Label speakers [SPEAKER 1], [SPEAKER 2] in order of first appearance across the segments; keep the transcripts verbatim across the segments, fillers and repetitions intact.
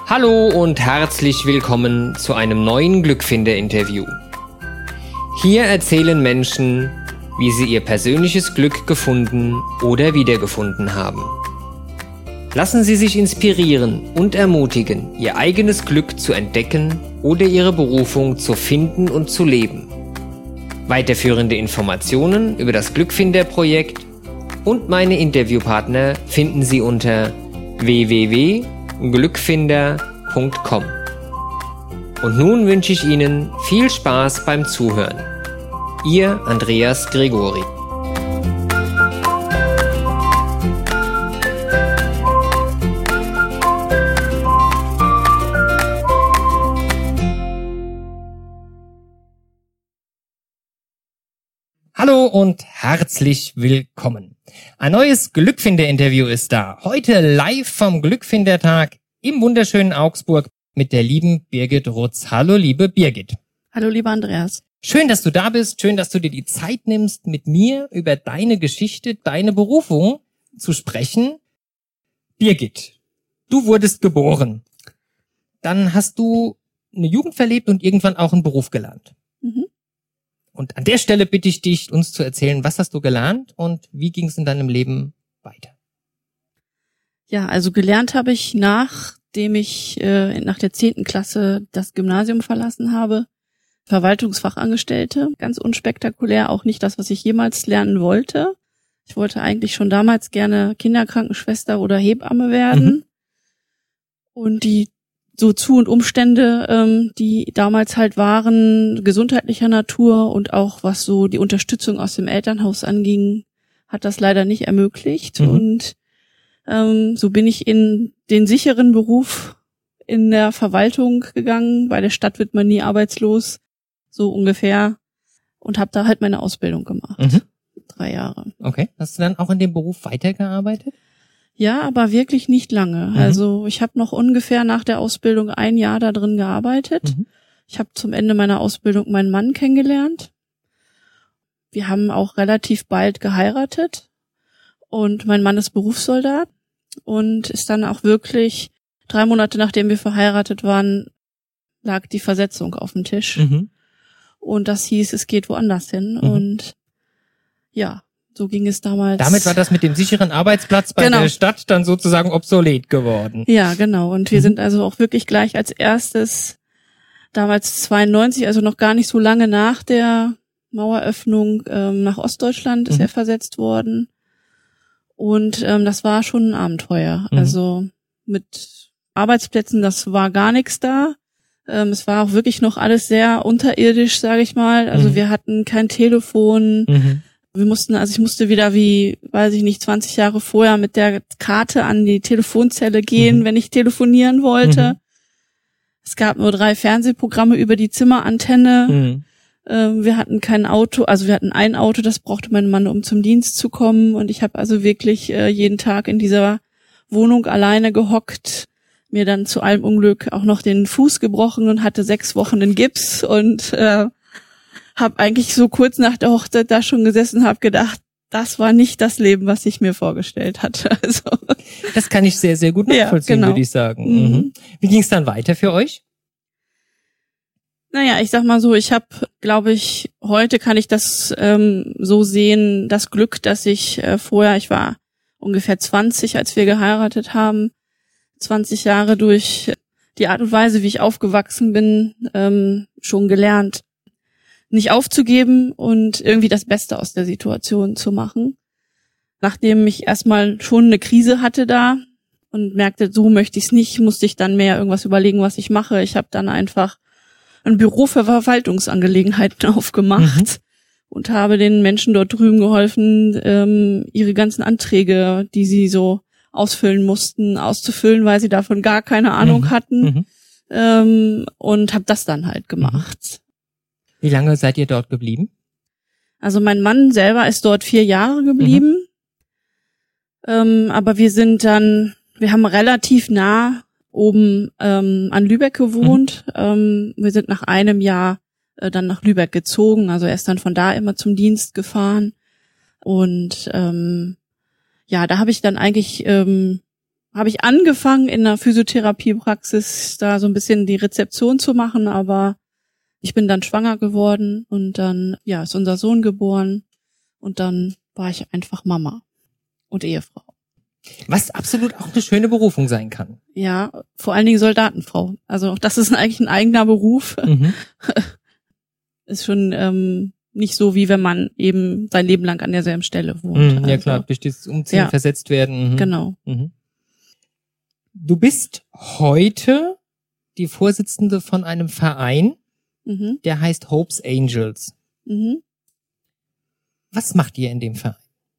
[SPEAKER 1] Hallo und herzlich willkommen zu einem neuen Glückfinder-Interview. Hier erzählen Menschen, wie sie ihr persönliches Glück gefunden oder wiedergefunden haben. Lassen Sie sich inspirieren und ermutigen, Ihr eigenes Glück zu entdecken oder Ihre Berufung zu finden und zu leben. Weiterführende Informationen über das Glückfinder-Projekt und meine Interviewpartner finden Sie unter w w w punkt glückfinder punkt com. Und nun wünsche ich Ihnen viel Spaß beim Zuhören. Ihr Andreas Gregori. Hallo und herzlich willkommen. Ein neues Glückfinder-Interview ist da. Heute live vom Glückfindertag im wunderschönen Augsburg mit der lieben Birgit Rutz. Hallo, liebe Birgit.
[SPEAKER 2] Hallo, lieber Andreas.
[SPEAKER 1] Schön, dass du da bist. Schön, dass du dir die Zeit nimmst, mit mir über deine Geschichte, deine Berufung zu sprechen. Birgit, du wurdest geboren. Dann hast du eine Jugend verlebt und irgendwann auch einen Beruf gelernt.
[SPEAKER 2] Mhm.
[SPEAKER 1] Und an der Stelle bitte ich dich, uns zu erzählen, was hast du gelernt und wie ging es in deinem Leben weiter?
[SPEAKER 2] Ja, also gelernt habe ich, nachdem ich äh, nach der zehnten Klasse das Gymnasium verlassen habe, Verwaltungsfachangestellte, ganz unspektakulär, auch nicht das, was ich jemals lernen wollte. Ich wollte eigentlich schon damals gerne Kinderkrankenschwester oder Hebamme werden. Mhm. Und die so Zu- und Umstände, ähm, die damals halt waren, gesundheitlicher Natur und auch was so die Unterstützung aus dem Elternhaus anging, hat das leider nicht ermöglicht. Mhm. Und ähm, so bin ich in den sicheren Beruf in der Verwaltung gegangen. Bei der Stadt wird man nie arbeitslos, so ungefähr. Und habe da halt meine Ausbildung gemacht. Mhm. Drei Jahre.
[SPEAKER 1] Okay. Hast du dann auch in dem Beruf weitergearbeitet?
[SPEAKER 2] Ja, aber wirklich nicht lange. Mhm. Also ich habe noch ungefähr nach der Ausbildung ein Jahr da drin gearbeitet. Mhm. Ich habe zum Ende meiner Ausbildung meinen Mann kennengelernt. Wir haben auch relativ bald geheiratet. Und mein Mann ist Berufssoldat und ist dann auch wirklich, drei Monate nachdem wir verheiratet waren, lag die Versetzung auf dem Tisch. Mhm. Und das hieß, es geht woanders hin. Mhm. Und ja, so ging es damals.
[SPEAKER 1] Damit war das mit dem sicheren Arbeitsplatz bei genau. der Stadt dann sozusagen obsolet geworden.
[SPEAKER 2] Ja, genau. Und wir mhm. sind also auch wirklich gleich als erstes, damals zweiundneunzig, also noch gar nicht so lange nach der Maueröffnung, ähm, nach Ostdeutschland ist mhm. er versetzt worden. Und ähm, das war schon ein Abenteuer. Mhm. Also mit Arbeitsplätzen, das war gar nichts da. Ähm, es war auch wirklich noch alles sehr unterirdisch, sage ich mal. Also mhm. wir hatten kein Telefon. Mhm. Wir mussten, also ich musste wieder wie, weiß ich nicht, zwanzig Jahre vorher mit der Karte an die Telefonzelle gehen, mhm. wenn ich telefonieren wollte. Mhm. Es gab nur drei Fernsehprogramme über die Zimmerantenne. Mhm. Ähm, wir hatten kein Auto, also wir hatten ein Auto, das brauchte mein Mann, um zum Dienst zu kommen. Und ich habe also wirklich äh, jeden Tag in dieser Wohnung alleine gehockt, mir dann zu allem Unglück auch noch den Fuß gebrochen und hatte sechs Wochen in Gips und äh, habe eigentlich so kurz nach der Hochzeit da schon gesessen, habe gedacht, das war nicht das Leben, was ich mir vorgestellt hatte. Also
[SPEAKER 1] das kann ich sehr, sehr gut nachvollziehen, ja, genau. würde ich sagen. Mhm. Mhm. Wie ging es dann weiter für euch?
[SPEAKER 2] Naja, ich sag mal so, ich habe, glaube ich, heute kann ich das ähm, so sehen, das Glück, dass ich äh, vorher, ich war ungefähr zwanzig, als wir geheiratet haben, zwanzig Jahre durch die Art und Weise, wie ich aufgewachsen bin, ähm, schon gelernt, nicht aufzugeben und irgendwie das Beste aus der Situation zu machen. Nachdem ich erstmal schon eine Krise hatte da und merkte, so möchte ich es nicht, musste ich dann mehr irgendwas überlegen, was ich mache. Ich habe dann einfach ein Büro für Verwaltungsangelegenheiten aufgemacht mhm. und habe den Menschen dort drüben geholfen, ähm, ihre ganzen Anträge, die sie so ausfüllen mussten, auszufüllen, weil sie davon gar keine Ahnung mhm. hatten mhm. Ähm, und habe das dann halt gemacht.
[SPEAKER 1] Mhm. Wie lange seid ihr dort geblieben?
[SPEAKER 2] Also mein Mann selber ist dort vier Jahre geblieben. Mhm. Ähm, aber wir sind dann, wir haben relativ nah oben ähm, an Lübeck gewohnt. Mhm. Ähm, wir sind nach einem Jahr äh, dann nach Lübeck gezogen. Also er ist dann von da immer zum Dienst gefahren. Und ähm, ja, da habe ich dann eigentlich ähm, habe ich angefangen, in einer Physiotherapiepraxis da so ein bisschen die Rezeption zu machen, aber ich bin dann schwanger geworden und dann, ja, ist unser Sohn geboren und dann war ich einfach Mama und Ehefrau.
[SPEAKER 1] Was absolut auch eine schöne Berufung sein kann.
[SPEAKER 2] Ja, vor allen Dingen Soldatenfrau. Also das ist eigentlich ein eigener Beruf.
[SPEAKER 1] Mhm.
[SPEAKER 2] Ist schon ähm, nicht so, wie wenn man eben sein Leben lang an derselben Stelle wohnt.
[SPEAKER 1] Mhm, ja
[SPEAKER 2] also,
[SPEAKER 1] klar, durch dieses Umziehen
[SPEAKER 2] ja,
[SPEAKER 1] versetzt werden. Mhm.
[SPEAKER 2] Genau.
[SPEAKER 1] Mhm. Du bist heute die Vorsitzende von einem Verein,
[SPEAKER 2] Mhm.
[SPEAKER 1] der heißt Hope's Angels.
[SPEAKER 2] Mhm.
[SPEAKER 1] Was macht ihr in dem Verein?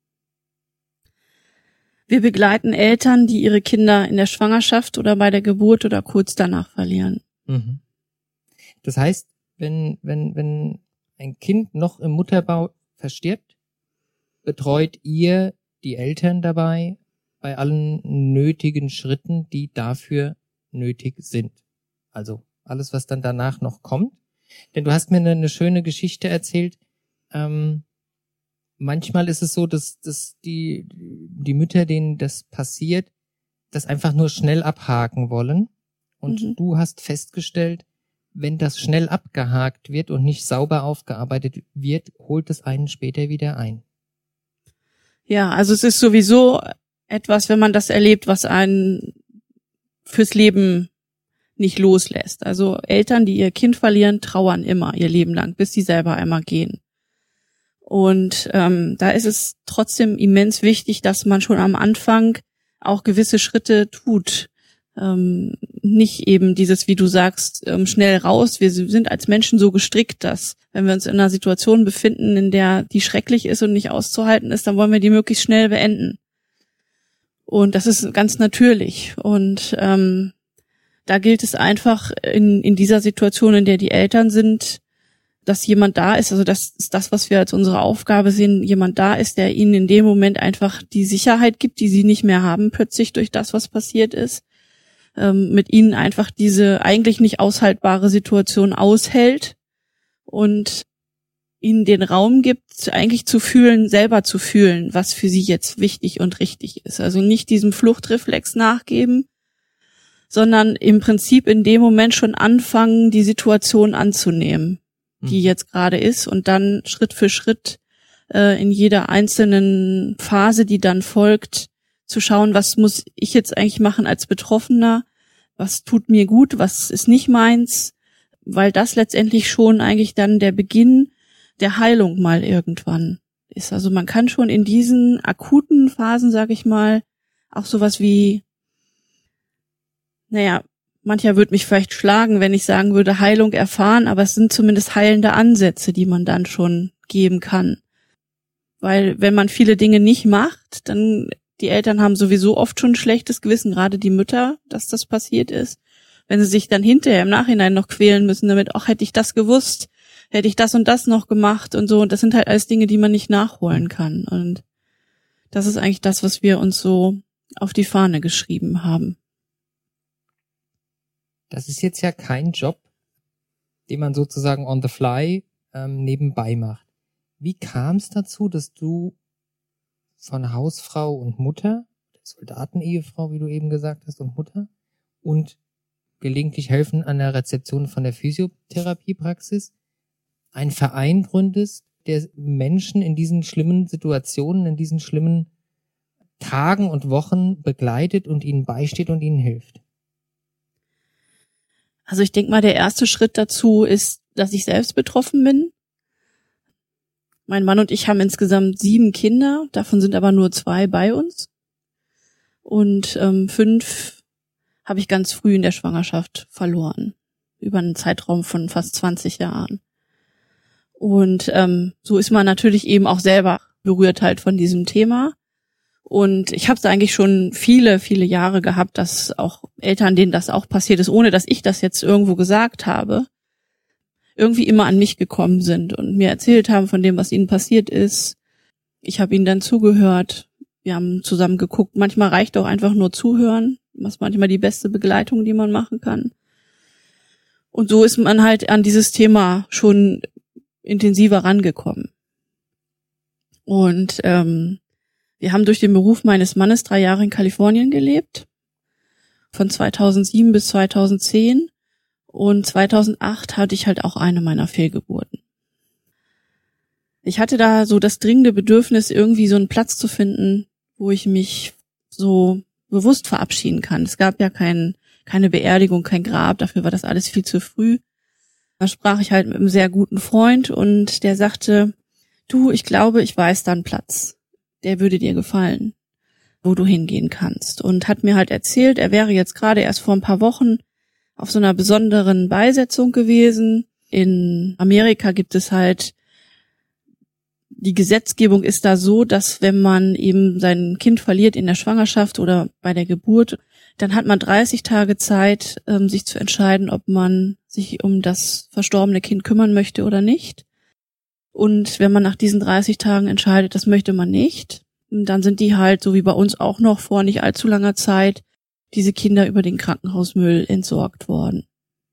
[SPEAKER 2] Wir begleiten Eltern, die ihre Kinder in der Schwangerschaft oder bei der Geburt oder kurz danach verlieren.
[SPEAKER 1] Mhm. Das heißt, wenn, wenn, wenn ein Kind noch im Mutterbauch verstirbt, betreut ihr die Eltern dabei bei allen nötigen Schritten, die dafür nötig sind. Also alles, was dann danach noch kommt. Denn du hast mir eine, eine schöne Geschichte erzählt. Ähm, manchmal ist es so, dass, dass die, die Mütter, denen das passiert, das einfach nur schnell abhaken wollen. Und
[SPEAKER 2] Mhm.
[SPEAKER 1] du hast festgestellt, wenn das schnell abgehakt wird und nicht sauber aufgearbeitet wird, holt es einen später wieder ein.
[SPEAKER 2] Ja, also es ist sowieso etwas, wenn man das erlebt, was einen fürs Leben nicht loslässt. Also Eltern, die ihr Kind verlieren, trauern immer ihr Leben lang, bis sie selber einmal gehen. Und ähm, da ist es trotzdem immens wichtig, dass man schon am Anfang auch gewisse Schritte tut. Ähm, nicht eben dieses, wie du sagst, ähm, schnell raus. Wir sind als Menschen so gestrickt, dass wenn wir uns in einer Situation befinden, in der die schrecklich ist und nicht auszuhalten ist, dann wollen wir die möglichst schnell beenden. Und das ist ganz natürlich. Und ähm, da gilt es einfach in, in dieser Situation, in der die Eltern sind, dass jemand da ist, also das ist das, was wir als unsere Aufgabe sehen, jemand da ist, der ihnen in dem Moment einfach die Sicherheit gibt, die sie nicht mehr haben, plötzlich durch das, was passiert ist, ähm, mit ihnen einfach diese eigentlich nicht aushaltbare Situation aushält und ihnen den Raum gibt, eigentlich zu fühlen, selber zu fühlen, was für sie jetzt wichtig und richtig ist. Also nicht diesem Fluchtreflex nachgeben, sondern im Prinzip in dem Moment schon anfangen, die Situation anzunehmen, die jetzt gerade ist, und dann Schritt für Schritt äh, in jeder einzelnen Phase, die dann folgt, zu schauen, was muss ich jetzt eigentlich machen als Betroffener, was tut mir gut, was ist nicht meins, weil das letztendlich schon eigentlich dann der Beginn der Heilung mal irgendwann ist. Also man kann schon in diesen akuten Phasen, sag ich mal, auch sowas wie, naja, mancher würde mich vielleicht schlagen, wenn ich sagen würde, Heilung erfahren, aber es sind zumindest heilende Ansätze, die man dann schon geben kann. Weil wenn man viele Dinge nicht macht, dann, die Eltern haben sowieso oft schon ein schlechtes Gewissen, gerade die Mütter, dass das passiert ist. Wenn sie sich dann hinterher im Nachhinein noch quälen müssen damit, ach, hätte ich das gewusst, hätte ich das und das noch gemacht und so. Und das sind halt alles Dinge, die man nicht nachholen kann. Und das ist eigentlich das, was wir uns so auf die Fahne geschrieben haben.
[SPEAKER 1] Das ist jetzt ja kein Job, den man sozusagen on the fly ähm, nebenbei macht. Wie kam es dazu, dass du von Hausfrau und Mutter, Soldatenehefrau, wie du eben gesagt hast, und Mutter, und gelegentlich helfen an der Rezeption von der Physiotherapiepraxis, einen Verein gründest, der Menschen in diesen schlimmen Situationen, in diesen schlimmen Tagen und Wochen begleitet und ihnen beisteht und ihnen hilft?
[SPEAKER 2] Also ich denke mal, der erste Schritt dazu ist, dass ich selbst betroffen bin. Mein Mann und ich haben insgesamt sieben Kinder, davon sind aber nur zwei bei uns. Und ähm, fünf habe ich ganz früh in der Schwangerschaft verloren, über einen Zeitraum von fast zwanzig Jahren. Und ähm, so ist man natürlich eben auch selber berührt halt von diesem Thema. Und ich habe es eigentlich schon viele, viele Jahre gehabt, dass auch Eltern, denen das auch passiert ist, ohne dass ich das jetzt irgendwo gesagt habe, irgendwie immer an mich gekommen sind und mir erzählt haben von dem, was ihnen passiert ist. Ich habe ihnen dann zugehört. Wir haben zusammen geguckt. Manchmal reicht auch einfach nur zuhören. Das ist manchmal die beste Begleitung, die man machen kann. Und so ist man halt an dieses Thema schon intensiver rangekommen. Und ähm, wir haben durch den Beruf meines Mannes drei Jahre in Kalifornien gelebt von zweitausendsieben bis zweitausendzehn und zweitausendacht hatte ich halt auch eine meiner Fehlgeburten. Ich hatte da so das dringende Bedürfnis, irgendwie so einen Platz zu finden, wo ich mich so bewusst verabschieden kann. Es gab ja kein, keine Beerdigung, kein Grab, dafür war das alles viel zu früh. Da sprach ich halt mit einem sehr guten Freund und der sagte, du, ich glaube, ich weiß da einen Platz, der würde dir gefallen, wo du hingehen kannst. Und hat mir halt erzählt, er wäre jetzt gerade erst vor ein paar Wochen auf so einer besonderen Beisetzung gewesen. In Amerika gibt es halt, die Gesetzgebung ist da so, dass wenn man eben sein Kind verliert in der Schwangerschaft oder bei der Geburt, dann hat man dreißig Tage Zeit, ähm, sich zu entscheiden, ob man sich um das verstorbene Kind kümmern möchte oder nicht. Und wenn man nach diesen dreißig Tagen entscheidet, das möchte man nicht, dann sind die halt, so wie bei uns auch noch vor nicht allzu langer Zeit, diese Kinder über den Krankenhausmüll entsorgt worden.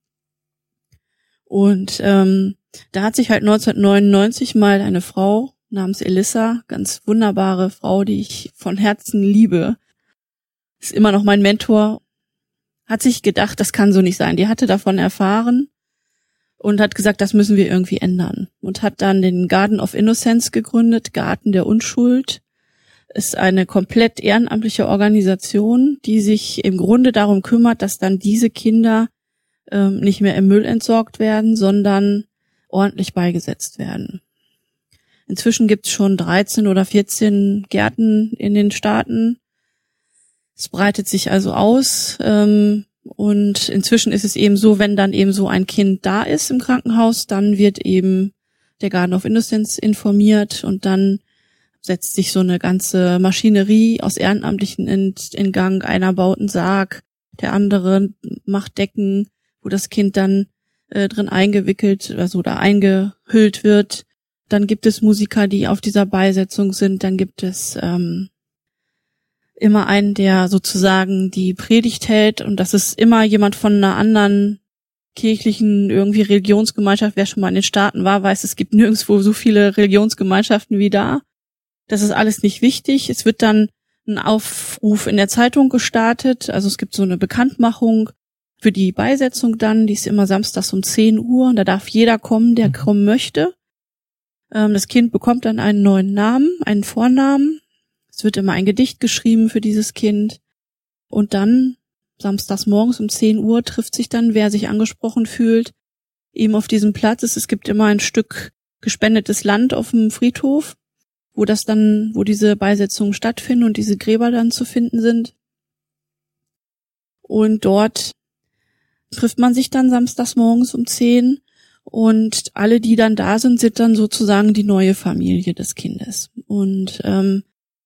[SPEAKER 2] Und ähm, da hat sich halt neunzehnhundertneunundneunzig mal eine Frau namens Elissa, ganz wunderbare Frau, die ich von Herzen liebe, ist immer noch mein Mentor, hat sich gedacht, das kann so nicht sein. Die hatte davon erfahren und hat gesagt, das müssen wir irgendwie ändern. Und hat dann den Garden of Innocence gegründet, Garten der Unschuld. Ist eine komplett ehrenamtliche Organisation, die sich im Grunde darum kümmert, dass dann diese Kinder ähm, nicht mehr im Müll entsorgt werden, sondern ordentlich beigesetzt werden. Inzwischen gibt es schon dreizehn oder vierzehn Gärten in den Staaten. Es breitet sich also aus. Ähm, und inzwischen ist es eben so, wenn dann eben so ein Kind da ist im Krankenhaus, dann wird eben der Garden of Innocence informiert und dann setzt sich so eine ganze Maschinerie aus Ehrenamtlichen in, in Gang. Einer baut einen Sarg, der andere macht Decken, wo das Kind dann äh, drin eingewickelt, also da eingehüllt wird. Dann gibt es Musiker, die auf dieser Beisetzung sind. Dann gibt es ähm, immer einen, der sozusagen die Predigt hält. Und das ist immer jemand von einer anderen kirchlichen, irgendwie Religionsgemeinschaft. Wer schon mal in den Staaten war, weiß, es gibt nirgendwo so viele Religionsgemeinschaften wie da. Das ist alles nicht wichtig. Es wird dann ein Aufruf in der Zeitung gestartet. Also es gibt so eine Bekanntmachung für die Beisetzung dann. Die ist immer samstags um zehn Uhr. Und da darf jeder kommen, der kommen möchte. Das Kind bekommt dann einen neuen Namen, einen Vornamen. Es wird immer ein Gedicht geschrieben für dieses Kind. Und dann, samstags morgens um zehn Uhr, trifft sich dann, wer sich angesprochen fühlt, eben auf diesem Platz. Es gibt immer ein Stück gespendetes Land auf dem Friedhof, wo das dann, wo diese Beisetzungen stattfinden und diese Gräber dann zu finden sind. Und dort trifft man sich dann samstags morgens um zehn. Und alle, die dann da sind, sind dann sozusagen die neue Familie des Kindes. Und ähm,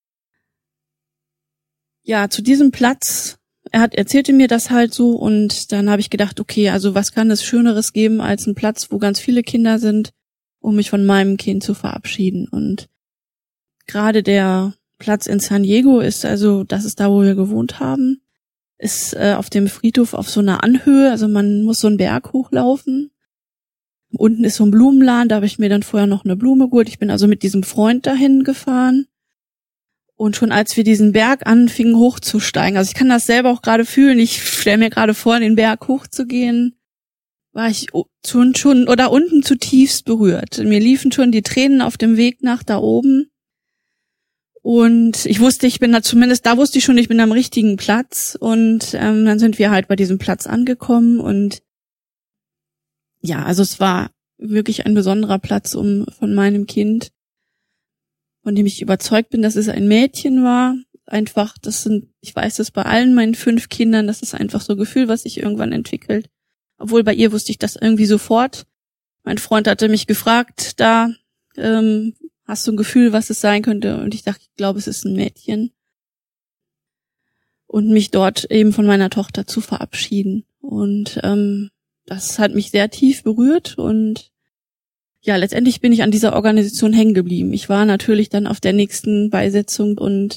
[SPEAKER 2] ja, zu diesem Platz, er hat erzählte mir das halt so und dann habe ich gedacht, okay, also was kann es Schöneres geben als ein Platz, wo ganz viele Kinder sind, um mich von meinem Kind zu verabschieden. Und gerade der Platz in San Diego ist, also das ist da, wo wir gewohnt haben, ist äh, auf dem Friedhof auf so einer Anhöhe, also man muss so einen Berg hochlaufen. Unten ist so ein Blumenladen, da habe ich mir dann vorher noch eine Blume geholt. Ich bin also mit diesem Freund dahin gefahren. Und schon als wir diesen Berg anfingen hochzusteigen, also ich kann das selber auch gerade fühlen, ich stelle mir gerade vor, den Berg hochzugehen, war ich schon, schon oder unten zutiefst berührt. Mir liefen schon die Tränen auf dem Weg nach da oben. Und ich wusste, ich bin da zumindest, da wusste ich schon, ich bin am richtigen Platz. Und ähm, dann sind wir halt bei diesem Platz angekommen und ja, also es war wirklich ein besonderer Platz um von meinem Kind, von dem ich überzeugt bin, dass es ein Mädchen war. Einfach, das sind, ich weiß das bei allen meinen fünf Kindern, das ist einfach so ein Gefühl, was sich irgendwann entwickelt. Obwohl bei ihr wusste ich das irgendwie sofort. Mein Freund hatte mich gefragt, da ähm, hast du ein Gefühl, was es sein könnte? Und ich dachte, ich glaube, es ist ein Mädchen. Und mich dort eben von meiner Tochter zu verabschieden. Und ähm, das hat mich sehr tief berührt und ja, letztendlich bin ich an dieser Organisation hängen geblieben. Ich war natürlich dann auf der nächsten Beisetzung und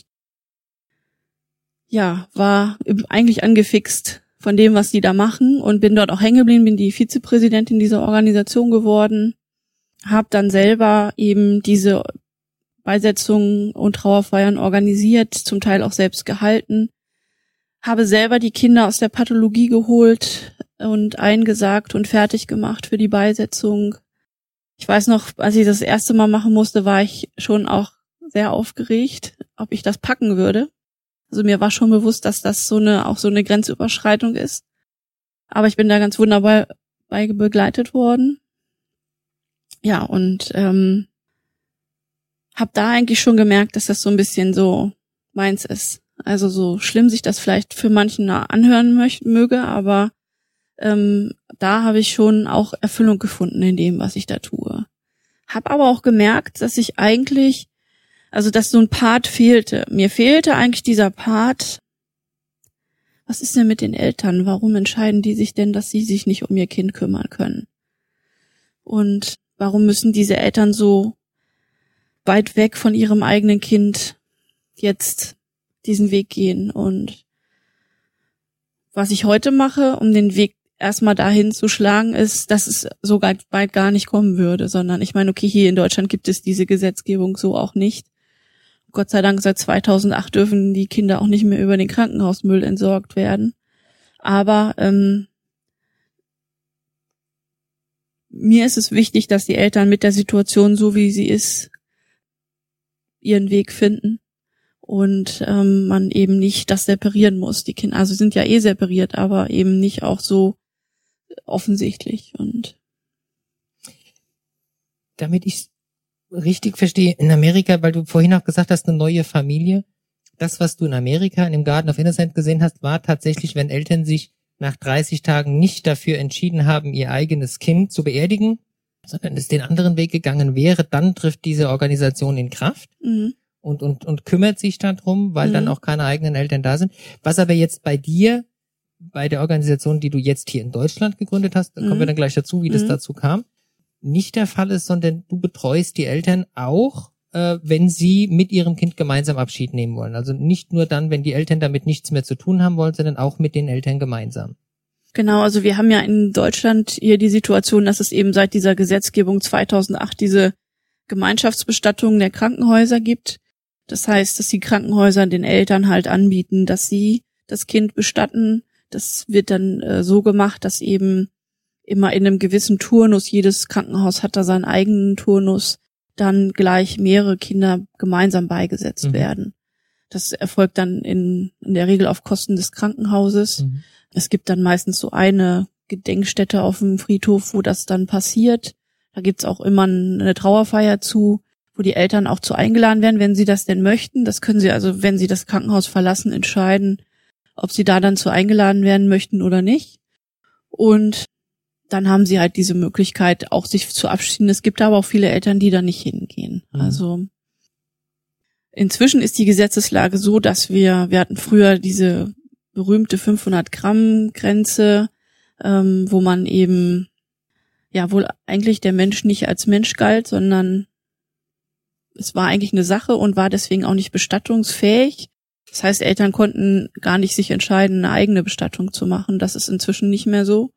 [SPEAKER 2] ja, war eigentlich angefixt von dem, was die da machen und bin dort auch hängen geblieben, bin die Vizepräsidentin dieser Organisation geworden, habe dann selber eben diese Beisetzungen und Trauerfeiern organisiert, zum Teil auch selbst gehalten, habe selber die Kinder aus der Pathologie geholt und eingesagt und fertig gemacht für die Beisetzung. Ich weiß noch, als ich das erste Mal machen musste, war ich schon auch sehr aufgeregt, ob ich das packen würde. Also mir war schon bewusst, dass das so eine auch so eine Grenzüberschreitung ist. Aber ich bin da ganz wunderbar bei begleitet worden. Ja, und ähm, habe da eigentlich schon gemerkt, dass das so ein bisschen so meins ist. Also so schlimm sich das vielleicht für manchen anhören möchte, möge, aber ähm, da habe ich schon auch Erfüllung gefunden in dem, was ich da tue. Hab aber auch gemerkt, dass ich eigentlich, also dass so ein Part fehlte. Mir fehlte eigentlich dieser Part, was ist denn mit den Eltern? Warum entscheiden die sich denn, dass sie sich nicht um ihr Kind kümmern können? Und warum müssen diese Eltern so weit weg von ihrem eigenen Kind jetzt diesen Weg gehen? Und was ich heute mache, um den Weg erstmal dahin zu schlagen, ist, dass es so weit gar nicht kommen würde, sondern ich meine, okay, hier in Deutschland gibt es diese Gesetzgebung so auch nicht. Gott sei Dank seit zweitausendacht dürfen die Kinder auch nicht mehr über den Krankenhausmüll entsorgt werden. Aber ähm, mir ist es wichtig, dass die Eltern mit der Situation, so wie sie ist, ihren Weg finden und ähm, man eben nicht das separieren muss. Die Kinder, also sind ja eh separiert, aber eben nicht auch so offensichtlich. Und
[SPEAKER 3] damit ich richtig verstehe, in Amerika, weil du vorhin auch gesagt hast, eine neue Familie, das, was du in Amerika in dem Garden of Innocence gesehen hast, war tatsächlich, wenn Eltern sich nach dreißig Tagen nicht dafür entschieden haben, ihr eigenes Kind zu beerdigen, sondern es den anderen Weg gegangen wäre, dann trifft diese Organisation in Kraft mhm. und, und, und kümmert sich darum, weil mhm. dann auch keine eigenen Eltern da sind. Was aber jetzt bei dir, bei der Organisation, die du jetzt hier in Deutschland gegründet hast, da mhm. kommen wir dann gleich dazu, wie mhm. das dazu kam, nicht der Fall ist, sondern du betreust die Eltern auch, äh, wenn sie mit ihrem Kind gemeinsam Abschied nehmen wollen. Also nicht nur dann, wenn die Eltern damit nichts mehr zu tun haben wollen, sondern auch mit den Eltern gemeinsam.
[SPEAKER 2] Genau, also wir haben ja in Deutschland hier die Situation, dass es eben seit dieser Gesetzgebung zweitausendacht diese Gemeinschaftsbestattungen der Krankenhäuser gibt. Das heißt, dass die Krankenhäuser den Eltern halt anbieten, dass sie das Kind bestatten. Das wird dann äh, so gemacht, dass eben immer in einem gewissen Turnus, jedes Krankenhaus hat da seinen eigenen Turnus, dann gleich mehrere Kinder gemeinsam beigesetzt mhm. werden. Das erfolgt dann in, in der Regel auf Kosten des Krankenhauses. Mhm. Es gibt dann meistens so eine Gedenkstätte auf dem Friedhof, wo das dann passiert. Da gibt's auch immer eine Trauerfeier zu, wo die Eltern auch zu eingeladen werden, wenn sie das denn möchten. Das können sie also, wenn sie das Krankenhaus verlassen, entscheiden, ob sie da dann zu eingeladen werden möchten oder nicht. Und dann haben sie halt diese Möglichkeit, auch sich zu abschieden. Es gibt aber auch viele Eltern, die da nicht hingehen. Mhm. Also inzwischen ist die Gesetzeslage so, dass wir, wir hatten früher diese berühmte fünfhundert Gramm Grenze, ähm, wo man eben, ja, wohl eigentlich der Mensch nicht als Mensch galt, sondern es war eigentlich eine Sache und war deswegen auch nicht bestattungsfähig. Das heißt, Eltern konnten gar nicht sich entscheiden, eine eigene Bestattung zu machen. Das ist inzwischen nicht mehr so.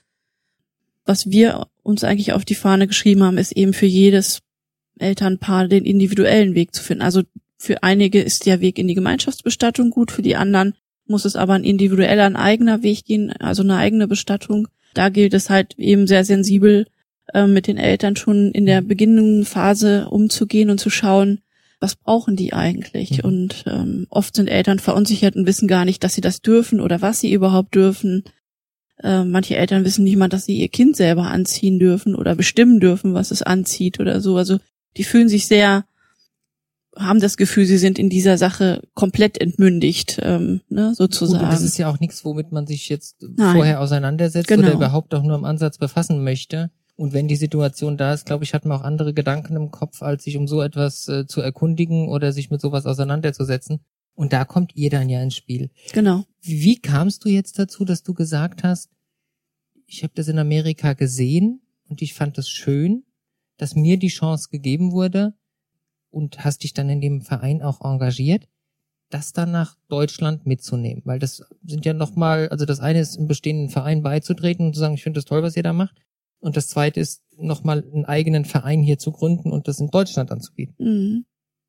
[SPEAKER 2] Was wir uns eigentlich auf die Fahne geschrieben haben, ist eben für jedes Elternpaar den individuellen Weg zu finden. Also für einige ist der Weg in die Gemeinschaftsbestattung gut, für die anderen muss es aber ein individueller, ein eigener Weg gehen, also eine eigene Bestattung. Da gilt es halt eben sehr sensibel äh, mit den Eltern schon in der beginnenden Phase umzugehen und zu schauen, was brauchen die eigentlich? Mhm. Und ähm, oft sind Eltern verunsichert und wissen gar nicht, dass sie das dürfen oder was sie überhaupt dürfen. Äh, manche Eltern wissen nicht mal, dass sie ihr Kind selber anziehen dürfen oder bestimmen dürfen, was es anzieht oder so. Also die fühlen sich sehr, haben das Gefühl, sie sind in dieser Sache komplett entmündigt, ähm, ne, sozusagen.
[SPEAKER 3] Gut, und das ist ja auch nichts, womit man sich jetzt
[SPEAKER 2] Nein.
[SPEAKER 3] vorher auseinandersetzt
[SPEAKER 2] genau.
[SPEAKER 3] oder überhaupt auch nur im Ansatz befassen möchte. Und wenn die Situation da ist, glaube ich, hat man auch andere Gedanken im Kopf, als sich um so etwas äh, zu erkundigen oder sich mit sowas auseinanderzusetzen. Und da kommt ihr dann ja ins Spiel.
[SPEAKER 2] Genau.
[SPEAKER 3] Wie, wie kamst du jetzt dazu, dass du gesagt hast, ich habe das in Amerika gesehen und ich fand das schön, dass mir die Chance gegeben wurde und hast dich dann in dem Verein auch engagiert, das dann nach Deutschland mitzunehmen? Weil das sind ja nochmal, also das eine ist, im bestehenden Verein beizutreten und zu sagen, ich finde das toll, was ihr da macht. Und das zweite ist, nochmal einen eigenen Verein hier zu gründen und das in Deutschland anzubieten.
[SPEAKER 2] Mhm.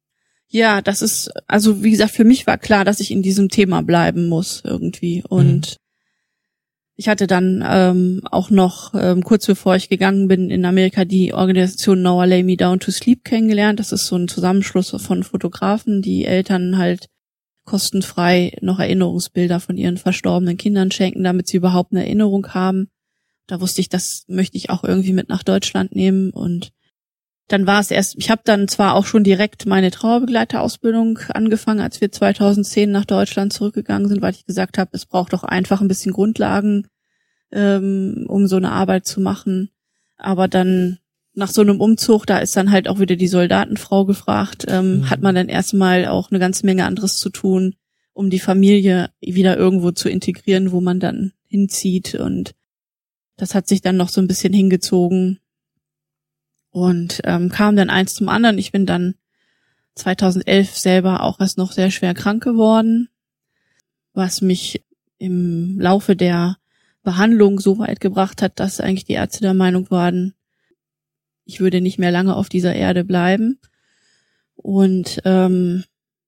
[SPEAKER 2] Ja, das ist, also wie gesagt, für mich war klar, dass ich in diesem Thema bleiben muss irgendwie. Und mhm. ich hatte dann ähm, auch noch, ähm, kurz bevor ich gegangen bin, in Amerika die Organisation Now I Lay Me Down to Sleep kennengelernt. Das ist so ein Zusammenschluss von Fotografen, die Eltern halt kostenfrei noch Erinnerungsbilder von ihren verstorbenen Kindern schenken, damit sie überhaupt eine Erinnerung haben. Da wusste ich, das möchte ich auch irgendwie mit nach Deutschland nehmen. Und dann war es erst, ich habe dann zwar auch schon direkt meine Trauerbegleiterausbildung angefangen, als wir zweitausendzehn nach Deutschland zurückgegangen sind, weil ich gesagt habe, es braucht doch einfach ein bisschen Grundlagen, ähm, um so eine Arbeit zu machen. Aber dann nach so einem Umzug, da ist dann halt auch wieder die Soldatenfrau gefragt, ähm, mhm. hat man dann erstmal auch eine ganze Menge anderes zu tun, um die Familie wieder irgendwo zu integrieren, wo man dann hinzieht. Und das hat sich dann noch so ein bisschen hingezogen. Und ähm, kam dann eins zum anderen. Ich bin dann zweitausendelf selber auch erst noch sehr schwer krank geworden, was mich im Laufe der Behandlung so weit gebracht hat, dass eigentlich die Ärzte der Meinung waren, ich würde nicht mehr lange auf dieser Erde bleiben. Und ähm,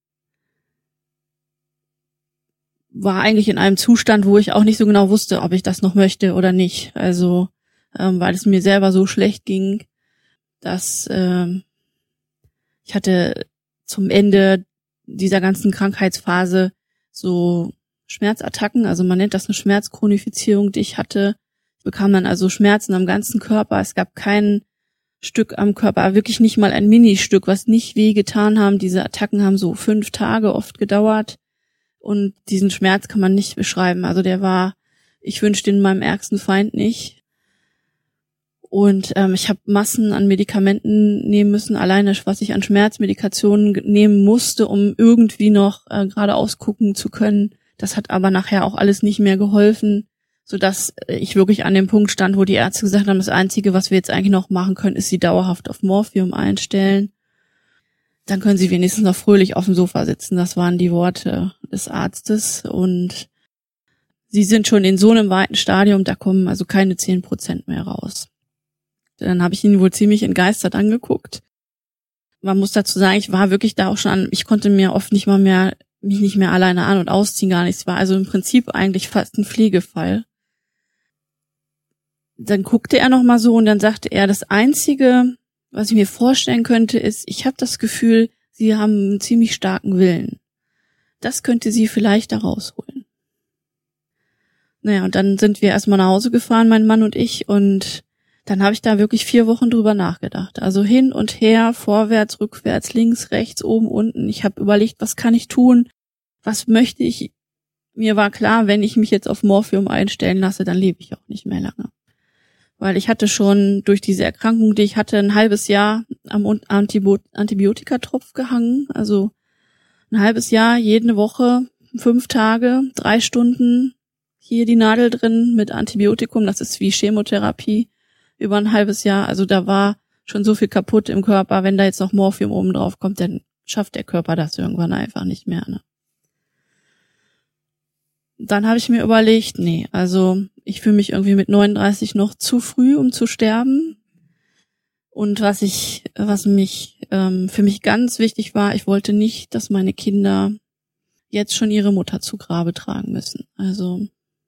[SPEAKER 2] war eigentlich in einem Zustand, wo ich auch nicht so genau wusste, ob ich das noch möchte oder nicht. Also ähm, weil es mir selber so schlecht ging, dass ähm, ich hatte zum Ende dieser ganzen Krankheitsphase so Schmerzattacken, also man nennt das eine Schmerzchronifizierung, die ich hatte. Ich bekam dann also Schmerzen am ganzen Körper. Es gab kein Stück am Körper, wirklich nicht mal ein Ministück, was nicht weh getan haben. Diese Attacken haben so fünf Tage oft gedauert und diesen Schmerz kann man nicht beschreiben. Also der war, ich wünschte den meinem ärgsten Feind nicht. Und ähm, ich habe Massen an Medikamenten nehmen müssen, alleine was ich an Schmerzmedikationen nehmen musste, um irgendwie noch äh, geradeaus gucken zu können. Das hat aber nachher auch alles nicht mehr geholfen, sodass ich wirklich an dem Punkt stand, wo die Ärzte gesagt haben, das Einzige, was wir jetzt eigentlich noch machen können, ist sie dauerhaft auf Morphium einstellen. Dann können sie wenigstens noch fröhlich auf dem Sofa sitzen. Das waren die Worte des Arztes. Und sie sind schon in so einem weiten Stadium, da kommen also keine zehn Prozent mehr raus. Dann habe ich ihn wohl ziemlich entgeistert angeguckt. Man muss dazu sagen, ich war wirklich da auch schon an, ich konnte mir oft nicht mal mehr, mich nicht mehr alleine an- und ausziehen, gar nichts. War also im Prinzip eigentlich fast ein Pflegefall. Dann guckte er noch mal so und dann sagte er, das Einzige, was ich mir vorstellen könnte, ist, ich habe das Gefühl, Sie haben einen ziemlich starken Willen. Das könnte Sie vielleicht da rausholen. Naja, und dann sind wir erstmal nach Hause gefahren, mein Mann und ich, und dann habe ich da wirklich vier Wochen drüber nachgedacht. Also hin und her, vorwärts, rückwärts, links, rechts, oben, unten. Ich habe überlegt, was kann ich tun? Was möchte ich? Mir war klar, wenn ich mich jetzt auf Morphium einstellen lasse, dann lebe ich auch nicht mehr lange. Weil ich hatte schon durch diese Erkrankung, die ich hatte, ein halbes Jahr am Antibiotikatropf gehangen. Also ein halbes Jahr, jede Woche, fünf Tage, drei Stunden, hier die Nadel drin mit Antibiotikum. Das ist wie Chemotherapie. Über ein halbes Jahr, also da war schon so viel kaputt im Körper, wenn da jetzt noch Morphium oben drauf kommt, dann schafft der Körper das irgendwann einfach nicht mehr, ne? Dann habe ich mir überlegt, nee, also ich fühle mich irgendwie mit neununddreißig noch zu früh, um zu sterben. Und was ich, was mich ähm, für mich ganz wichtig war, ich wollte nicht, dass meine Kinder jetzt schon ihre Mutter zu Grabe tragen müssen. Also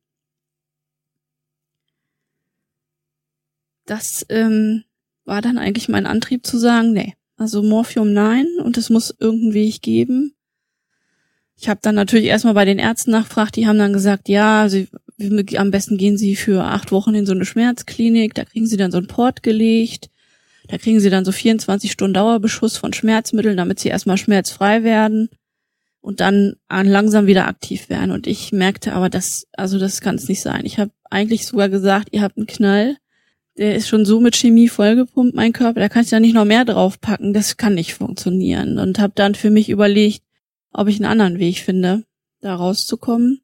[SPEAKER 2] das ähm, war dann eigentlich mein Antrieb zu sagen, nee, also Morphium nein und es muss irgendeinen Weg geben. Ich habe dann natürlich erstmal bei den Ärzten nachgefragt, die haben dann gesagt, ja, sie, am besten gehen sie für acht Wochen in so eine Schmerzklinik, da kriegen sie dann so einen Port gelegt, da kriegen sie dann so vierundzwanzig Stunden Dauerbeschuss von Schmerzmitteln, damit sie erstmal schmerzfrei werden und dann langsam wieder aktiv werden. Und ich merkte aber, das, also das kann es nicht sein. Ich habe eigentlich sogar gesagt, ihr habt einen Knall. Der ist schon so mit Chemie vollgepumpt, mein Körper, da kann ich da nicht noch mehr draufpacken, das kann nicht funktionieren. Und habe dann für mich überlegt, ob ich einen anderen Weg finde, da rauszukommen.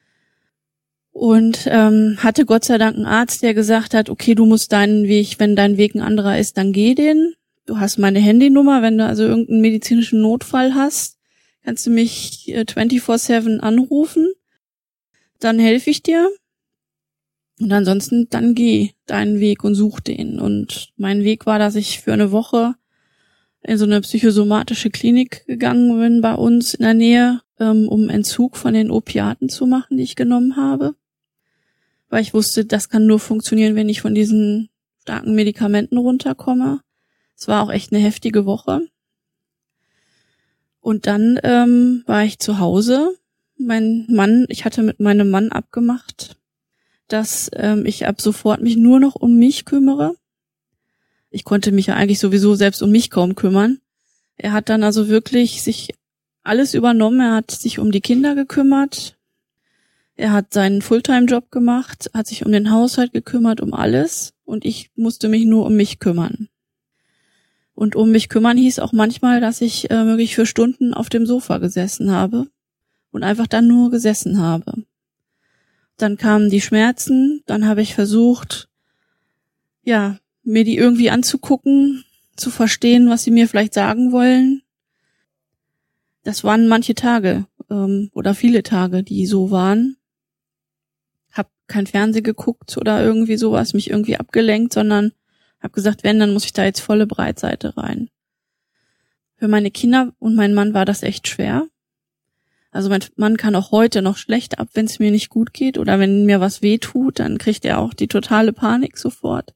[SPEAKER 2] Und ähm, hatte Gott sei Dank einen Arzt, der gesagt hat, okay, du musst deinen Weg, wenn dein Weg ein anderer ist, dann geh den. Du hast meine Handynummer, wenn du also irgendeinen medizinischen Notfall hast, kannst du mich äh, vierundzwanzig sieben anrufen, dann helfe ich dir. Und ansonsten, dann geh deinen Weg und such den. Und mein Weg war, dass ich für eine Woche in so eine psychosomatische Klinik gegangen bin bei uns in der Nähe, ähm, um Entzug von den Opiaten zu machen, die ich genommen habe. Weil ich wusste, das kann nur funktionieren, wenn ich von diesen starken Medikamenten runterkomme. Es war auch echt eine heftige Woche. Und dann ähm, war ich zu Hause. Mein Mann, ich hatte mit meinem Mann abgemacht, dass ähm, ich ab sofort mich nur noch um mich kümmere. Ich konnte mich ja eigentlich sowieso selbst um mich kaum kümmern. Er hat dann also wirklich sich alles übernommen. Er hat sich um die Kinder gekümmert. Er hat seinen Fulltime-Job gemacht, hat sich um den Haushalt gekümmert, um alles. Und ich musste mich nur um mich kümmern. Und um mich kümmern hieß auch manchmal, dass ich äh, wirklich für Stunden auf dem Sofa gesessen habe und einfach dann nur gesessen habe. Dann kamen die Schmerzen, dann habe ich versucht, ja, mir die irgendwie anzugucken, zu verstehen, was sie mir vielleicht sagen wollen. Das waren manche Tage ähm, oder viele Tage, die so waren. Hab kein Fernsehen geguckt oder irgendwie sowas, mich irgendwie abgelenkt, sondern hab gesagt, wenn, dann muss ich da jetzt volle Breitseite rein. Für meine Kinder und meinen Mann war das echt schwer. Also mein Mann kann auch heute noch schlecht ab, wenn es mir nicht gut geht oder wenn mir was weh tut, dann kriegt er auch die totale Panik sofort.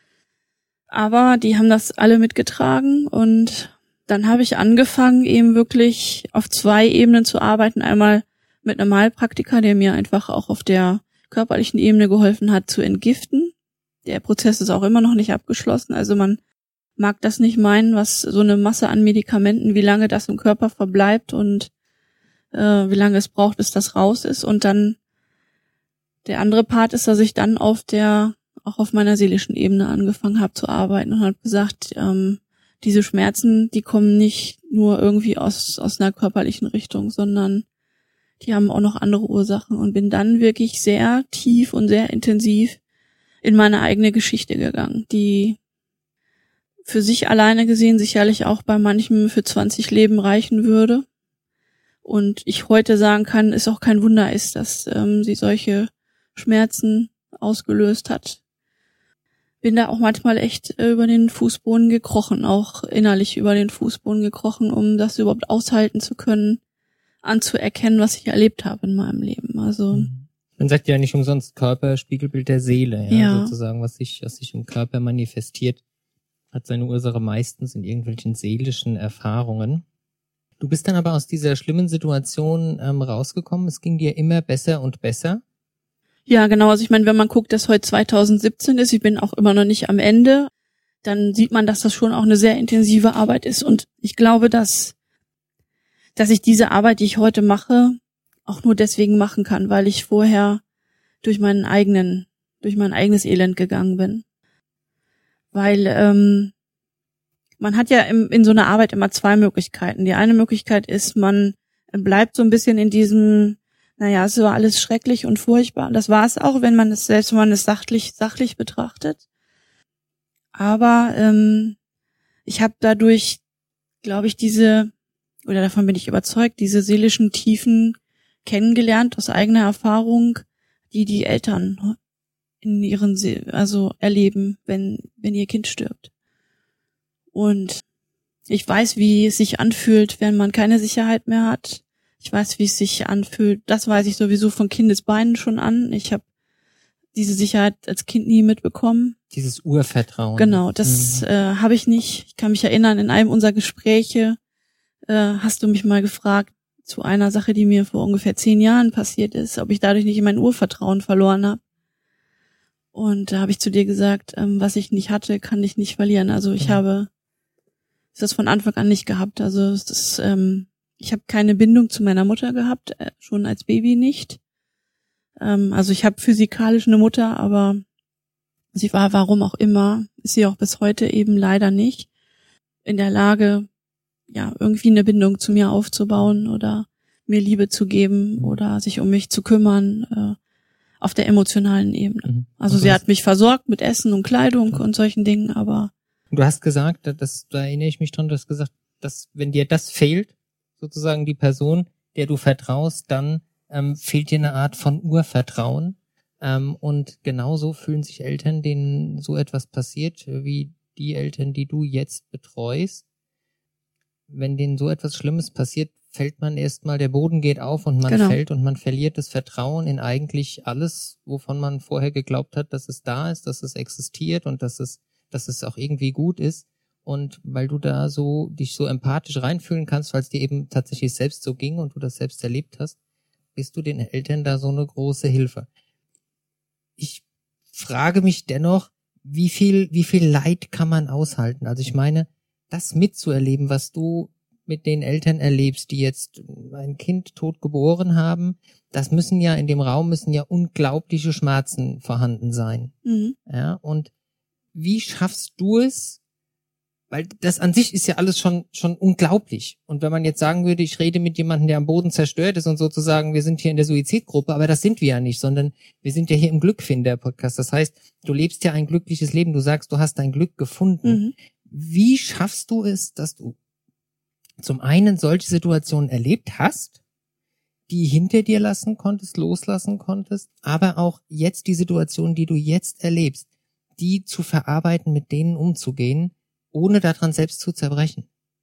[SPEAKER 2] Aber die haben das alle mitgetragen und dann habe ich angefangen, eben wirklich auf zwei Ebenen zu arbeiten. Einmal mit einem Heilpraktiker, der mir einfach auch auf der körperlichen Ebene geholfen hat, zu entgiften. Der Prozess ist auch immer noch nicht abgeschlossen. Also man mag das nicht meinen, was so eine Masse an Medikamenten, wie lange das im Körper verbleibt und äh, wie lange es braucht, bis das raus ist. Und dann der andere Part ist, dass ich dann auf der, auch auf meiner seelischen Ebene angefangen habe zu arbeiten und habe gesagt, ähm, diese Schmerzen, die kommen nicht nur irgendwie aus aus einer körperlichen Richtung, sondern die haben auch noch andere Ursachen und bin dann wirklich sehr tief und sehr intensiv in meine eigene Geschichte gegangen, die für sich alleine gesehen sicherlich auch bei manchem für zwanzig Leben reichen würde. Und ich heute sagen kann, es auch kein Wunder ist, dass ähm, sie solche Schmerzen ausgelöst hat. Bin da auch manchmal echt äh, über den Fußboden gekrochen, auch innerlich über den Fußboden gekrochen, um das überhaupt aushalten zu können, anzuerkennen, was ich erlebt habe in meinem Leben. Also
[SPEAKER 3] man sagt ja nicht umsonst Körper, Spiegelbild der Seele, ja,
[SPEAKER 2] ja.
[SPEAKER 3] sozusagen, was sich, was sich im Körper manifestiert, hat seine Ursache meistens in irgendwelchen seelischen Erfahrungen. Du bist dann aber aus dieser schlimmen Situation ähm, rausgekommen. Es ging dir immer besser und besser.
[SPEAKER 2] Ja, genau. Also ich meine, wenn man guckt, dass heute zweitausendsiebzehn ist, ich bin auch immer noch nicht am Ende, dann sieht man, dass das schon auch eine sehr intensive Arbeit ist. Und ich glaube, dass, dass ich diese Arbeit, die ich heute mache, auch nur deswegen machen kann, weil ich vorher durch meinen eigenen, durch mein eigenes Elend gegangen bin. Weil ähm, man hat ja im, in so einer Arbeit immer zwei Möglichkeiten. Die eine Möglichkeit ist, man bleibt so ein bisschen in diesem, naja, es war alles schrecklich und furchtbar. Das war es auch, wenn man es, selbst wenn man es sachlich, sachlich betrachtet. Aber ähm, ich habe dadurch, glaube ich, diese, oder davon bin ich überzeugt, diese seelischen Tiefen kennengelernt aus eigener Erfahrung, die die Eltern in ihren See- also erleben, wenn wenn ihr Kind stirbt. Und ich weiß, wie es sich anfühlt, wenn man keine Sicherheit mehr hat. Ich weiß, wie es sich anfühlt. Das weiß ich sowieso von Kindesbeinen schon an. Ich habe diese Sicherheit als Kind nie mitbekommen.
[SPEAKER 3] Dieses Urvertrauen.
[SPEAKER 2] Genau, das
[SPEAKER 3] mhm.
[SPEAKER 2] äh, habe ich nicht. Ich kann mich erinnern, in einem unserer Gespräche äh, hast du mich mal gefragt, zu einer Sache, die mir vor ungefähr zehn Jahren passiert ist, ob ich dadurch nicht mein Urvertrauen verloren habe. Und da habe ich zu dir gesagt, ähm, was ich nicht hatte, kann ich nicht verlieren. Also ich mhm. habe das von Anfang an nicht gehabt. Also es ist, ähm, ich habe keine Bindung zu meiner Mutter gehabt, äh, schon als Baby nicht. Ähm, also ich habe physikalisch eine Mutter, aber sie war, warum auch immer, ist sie auch bis heute eben leider nicht in der Lage, ja, irgendwie eine Bindung zu mir aufzubauen oder mir Liebe zu geben oder sich um mich zu kümmern, äh, auf der emotionalen Ebene. Mhm. Also sie hat mich versorgt mit Essen und Kleidung mhm. und solchen Dingen, aber
[SPEAKER 3] du hast gesagt, das, da erinnere ich mich dran, du hast gesagt, dass wenn dir das fehlt, sozusagen die Person, der du vertraust, dann ähm, fehlt dir eine Art von Urvertrauen. Ähm, und genauso fühlen sich Eltern, denen so etwas passiert, wie die Eltern, die du jetzt betreust. wenn denen so etwas Schlimmes passiert, fällt man erstmal, der Boden geht auf und man
[SPEAKER 2] Genau.
[SPEAKER 3] fällt und man verliert das Vertrauen in eigentlich alles, wovon man vorher geglaubt hat, dass es da ist, dass es existiert und dass es, dass es auch irgendwie gut ist. Und weil du da so, dich so empathisch reinfühlen kannst, weil es dir eben tatsächlich selbst so ging und du das selbst erlebt hast, bist du den Eltern da so eine große Hilfe. Ich frage mich dennoch, wie viel, wie viel Leid kann man aushalten? Also ich meine, das mitzuerleben, was du mit den Eltern erlebst, die jetzt ein Kind tot geboren haben, das müssen ja in dem Raum müssen ja unglaubliche Schmerzen vorhanden sein.
[SPEAKER 2] Mhm.
[SPEAKER 3] Ja, und wie schaffst du es? Weil das an sich ist ja alles schon schon unglaublich. Und wenn man jetzt sagen würde, ich rede mit jemandem, der am Boden zerstört ist und sozusagen, wir sind hier in der Suizidgruppe, aber das sind wir ja nicht, sondern wir sind ja hier im Glückfinder-Podcast. Das heißt, du lebst ja ein glückliches Leben. Du sagst, du hast dein Glück gefunden.
[SPEAKER 2] Mhm.
[SPEAKER 3] Wie schaffst du es, dass du zum einen solche Situationen erlebt hast, die hinter dir lassen konntest, loslassen konntest, aber auch jetzt die Situation, die du jetzt erlebst, die zu verarbeiten, mit denen umzugehen, ohne daran selbst zu zerbrechen?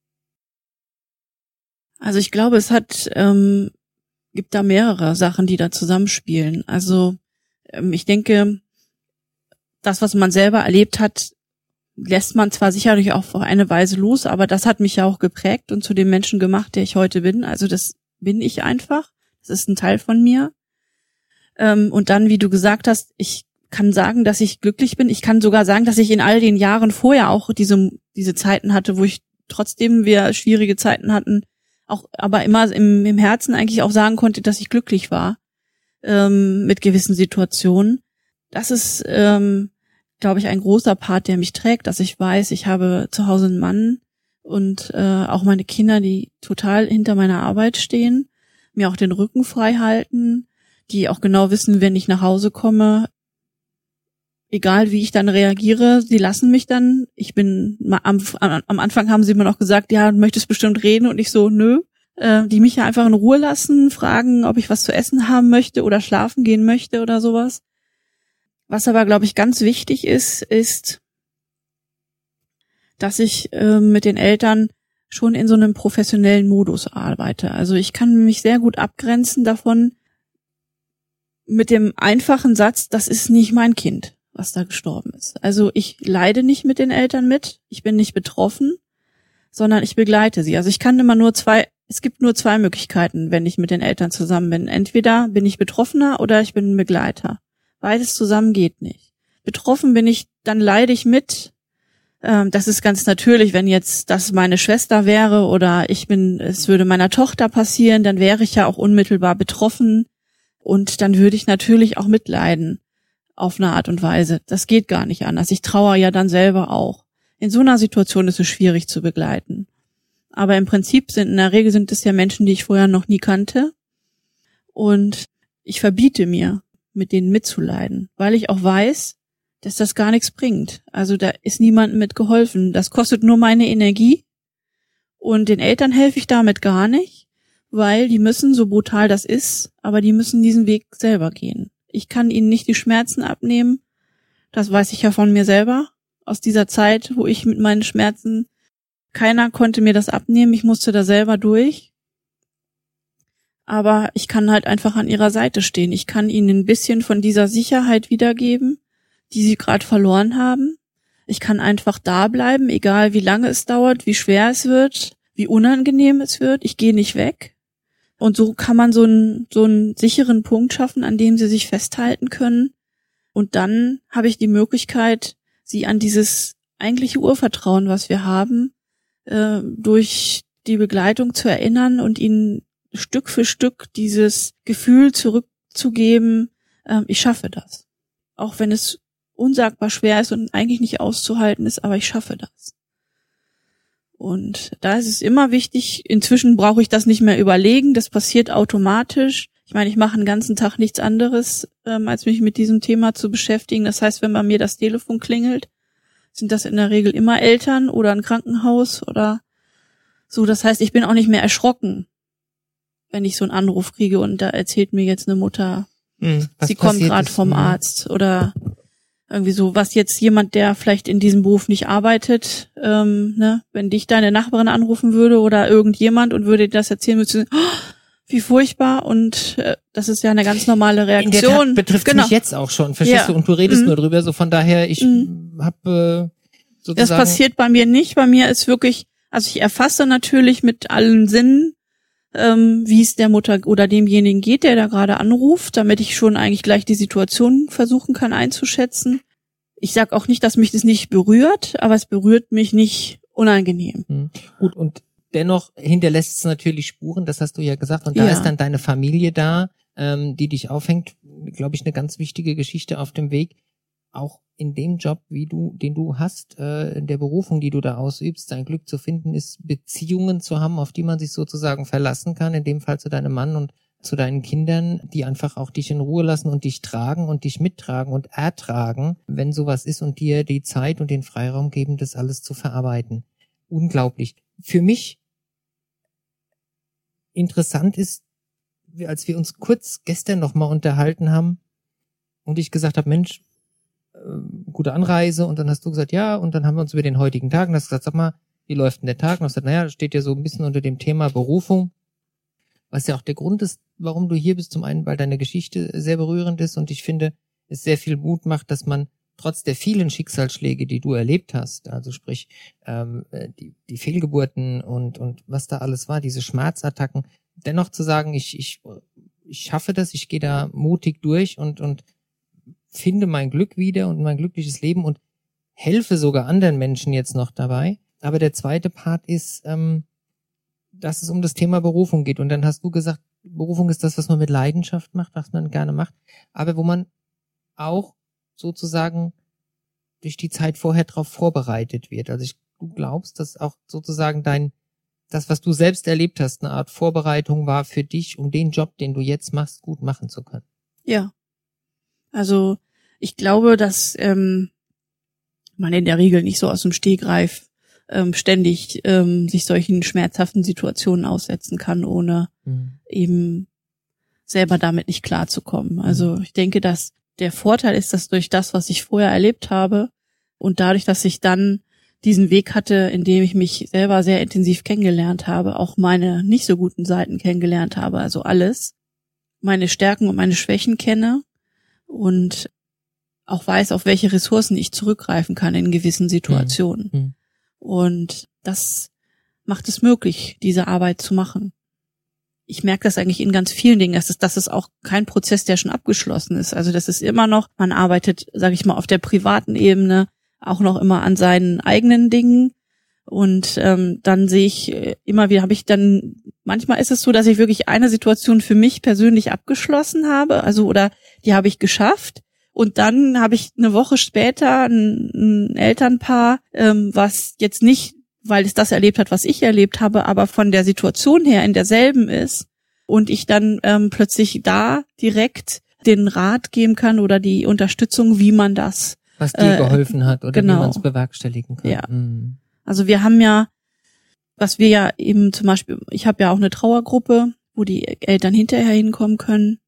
[SPEAKER 2] Also ich glaube, es hat, ähm, gibt da mehrere Sachen, die da zusammenspielen. Also ähm, ich denke, das, was man selber erlebt hat, lässt man zwar sicherlich auch auf eine Weise los, aber das hat mich ja auch geprägt und zu dem Menschen gemacht, der ich heute bin. Also das bin ich einfach. Das ist ein Teil von mir. Ähm, und dann, wie du gesagt hast, ich kann sagen, dass ich glücklich bin. Ich kann sogar sagen, dass ich in all den Jahren vorher auch diese diese Zeiten hatte, wo ich trotzdem wir schwierige Zeiten hatten, auch aber immer im, im Herzen eigentlich auch sagen konnte, dass ich glücklich war ähm, mit gewissen Situationen. Das ist ähm, glaube ich, ein großer Part, der mich trägt, dass ich weiß, ich habe zu Hause einen Mann und äh, auch meine Kinder, die total hinter meiner Arbeit stehen, mir auch den Rücken frei halten, die auch genau wissen, wenn ich nach Hause komme, egal wie ich dann reagiere, sie lassen mich dann. Ich bin am, am Anfang haben sie immer noch gesagt, ja, du möchtest bestimmt reden und ich so, nö. Äh, die mich ja einfach in Ruhe lassen, fragen, ob ich was zu essen haben möchte oder schlafen gehen möchte oder sowas. Was aber, glaube ich, ganz wichtig ist, ist, dass ich äh, mit den Eltern schon in so einem professionellen Modus arbeite. Also ich kann mich sehr gut abgrenzen davon mit dem einfachen Satz, das ist nicht mein Kind, was da gestorben ist. Also ich leide nicht mit den Eltern mit, ich bin nicht betroffen, sondern ich begleite sie. Also ich kann immer nur zwei, es gibt nur zwei Möglichkeiten, wenn ich mit den Eltern zusammen bin. Entweder bin ich Betroffener oder ich bin ein Begleiter. Beides zusammen geht nicht. Betroffen bin ich, dann leide ich mit. Ähm, das ist ganz natürlich, wenn jetzt das meine Schwester wäre oder ich bin, es würde meiner Tochter passieren, dann wäre ich ja auch unmittelbar betroffen und dann würde ich natürlich auch mitleiden auf eine Art und Weise. Das geht gar nicht anders. Ich trauere ja dann selber auch. In so einer Situation ist es schwierig zu begleiten. Aber im Prinzip sind, in der Regel sind es ja Menschen, die ich vorher noch nie kannte. Und ich verbiete mir, mit denen mitzuleiden, weil ich auch weiß, dass das gar nichts bringt. Also da ist niemandem mit geholfen. Das kostet nur meine Energie und den Eltern helfe ich damit gar nicht, weil die müssen, so brutal das ist, aber die müssen diesen Weg selber gehen. Ich kann ihnen nicht die Schmerzen abnehmen, das weiß ich ja von mir selber, aus dieser Zeit, wo ich mit meinen Schmerzen, keiner konnte mir das abnehmen, ich musste da selber durch. Aber ich kann halt einfach an ihrer Seite stehen. Ich kann ihnen ein bisschen von dieser Sicherheit wiedergeben, die sie gerade verloren haben. Ich kann einfach da bleiben, egal wie lange es dauert, wie schwer es wird, wie unangenehm es wird. Ich gehe nicht weg. Und so kann man so einen, so einen sicheren Punkt schaffen, an dem sie sich festhalten können. Und dann habe ich die Möglichkeit, sie an dieses eigentliche Urvertrauen, was wir haben, äh, durch die Begleitung zu erinnern und ihnen Stück für Stück dieses Gefühl zurückzugeben, äh, ich schaffe das. Auch wenn es unsagbar schwer ist und eigentlich nicht auszuhalten ist, aber ich schaffe das. Und da ist es immer wichtig, inzwischen brauche ich das nicht mehr überlegen, das passiert automatisch. Ich meine, ich mache den ganzen Tag nichts anderes, ähm, als mich mit diesem Thema zu beschäftigen. Das heißt, wenn bei mir das Telefon klingelt, sind das in der Regel immer Eltern oder ein Krankenhaus oder so. Das heißt, ich bin auch nicht mehr erschrocken, wenn ich so einen Anruf kriege und da erzählt mir jetzt eine Mutter,
[SPEAKER 3] hm,
[SPEAKER 2] sie kommt gerade
[SPEAKER 3] ist?
[SPEAKER 2] vom
[SPEAKER 3] hm.
[SPEAKER 2] Arzt oder irgendwie so, was jetzt jemand, der vielleicht in diesem Beruf nicht arbeitet, ähm, ne, wenn dich deine Nachbarin anrufen würde oder irgendjemand und würde dir das erzählen, würdest du sagen, oh, wie furchtbar, und äh, das ist ja eine ganz normale Reaktion.
[SPEAKER 3] In der Tat betrifft
[SPEAKER 2] genau.
[SPEAKER 3] mich jetzt auch schon, verstehst
[SPEAKER 2] ja.
[SPEAKER 3] du? Und du redest
[SPEAKER 2] mhm.
[SPEAKER 3] nur drüber, so von daher, ich mhm. habe äh, sozusagen...
[SPEAKER 2] Das passiert bei mir nicht, bei mir ist wirklich, also ich erfasse natürlich mit allen Sinnen, ähm, wie es der Mutter oder demjenigen geht, der da gerade anruft, damit ich schon eigentlich gleich die Situation versuchen kann einzuschätzen. Ich sag auch nicht, dass mich das nicht berührt, aber es berührt mich nicht unangenehm.
[SPEAKER 3] Mhm. Gut, und dennoch hinterlässt es natürlich Spuren, das hast du ja gesagt, und da
[SPEAKER 2] ja.
[SPEAKER 3] ist dann deine Familie da, ähm, die dich aufhängt, glaube ich, eine ganz wichtige Geschichte auf dem Weg, auch in dem Job, wie du, den du hast, äh, in der Berufung, die du da ausübst, dein Glück zu finden ist, Beziehungen zu haben, auf die man sich sozusagen verlassen kann, in dem Fall zu deinem Mann und zu deinen Kindern, die einfach auch dich in Ruhe lassen und dich tragen und dich mittragen und ertragen, wenn sowas ist, und dir die Zeit und den Freiraum geben, das alles zu verarbeiten. Unglaublich. Für mich interessant ist, als wir uns kurz gestern nochmal unterhalten haben und ich gesagt habe, Mensch, gute Anreise, und dann hast du gesagt, ja, und dann haben wir uns über den heutigen Tag, und hast gesagt, sag mal, wie läuft denn der Tag? Und hast gesagt, naja, das steht ja so ein bisschen unter dem Thema Berufung, was ja auch der Grund ist, warum du hier bist, zum einen, weil deine Geschichte sehr berührend ist, und ich finde, es sehr viel Mut macht, dass man trotz der vielen Schicksalsschläge, die du erlebt hast, also sprich, ähm, die, die Fehlgeburten und, und was da alles war, diese Schmerzattacken, dennoch zu sagen, ich, ich, ich schaffe das, ich gehe da mutig durch und, und finde mein Glück wieder und mein glückliches Leben und helfe sogar anderen Menschen jetzt noch dabei. Aber der zweite Part ist, ähm, dass es um das Thema Berufung geht. Und dann hast du gesagt, Berufung ist das, was man mit Leidenschaft macht, was man gerne macht, aber wo man auch sozusagen durch die Zeit vorher drauf vorbereitet wird. Also ich, du glaubst, dass auch sozusagen dein, das, was du selbst erlebt hast, eine Art Vorbereitung war für dich, um den Job, den du jetzt machst, gut machen zu können.
[SPEAKER 2] Ja. Also ich glaube, dass ähm, man in der Regel nicht so aus dem Stegreif ähm, ständig ähm, sich solchen schmerzhaften Situationen aussetzen kann, ohne mhm. eben selber damit nicht klarzukommen. Also ich denke, dass der Vorteil ist, dass durch das, was ich vorher erlebt habe und dadurch, dass ich dann diesen Weg hatte, in dem ich mich selber sehr intensiv kennengelernt habe, auch meine nicht so guten Seiten kennengelernt habe, also alles, meine Stärken und meine Schwächen kenne und auch weiß, auf welche Ressourcen ich zurückgreifen kann in gewissen Situationen. Mhm. Und das macht es möglich, diese Arbeit zu machen. Ich merke das eigentlich in ganz vielen Dingen. Das ist, das ist auch kein Prozess, der schon abgeschlossen ist. Also das ist immer noch, man arbeitet, sage ich mal, auf der privaten Ebene auch noch immer an seinen eigenen Dingen. Und ähm, dann sehe ich immer wieder, habe ich dann, manchmal ist es so, dass ich wirklich eine Situation für mich persönlich abgeschlossen habe, also oder die habe ich geschafft. Und dann habe ich eine Woche später ein, ein Elternpaar, ähm, was jetzt nicht, weil es das erlebt hat, was ich erlebt habe, aber von der Situation her in derselben ist. Und ich dann ähm, plötzlich da direkt den Rat geben kann oder die Unterstützung, wie man das
[SPEAKER 3] was dir äh, geholfen hat oder
[SPEAKER 2] genau.
[SPEAKER 3] wie man es bewerkstelligen kann.
[SPEAKER 2] Ja.
[SPEAKER 3] Mhm.
[SPEAKER 2] Also wir haben ja, was wir ja eben zum Beispiel, ich habe ja auch eine Trauergruppe, wo die Eltern hinterher hinkommen können,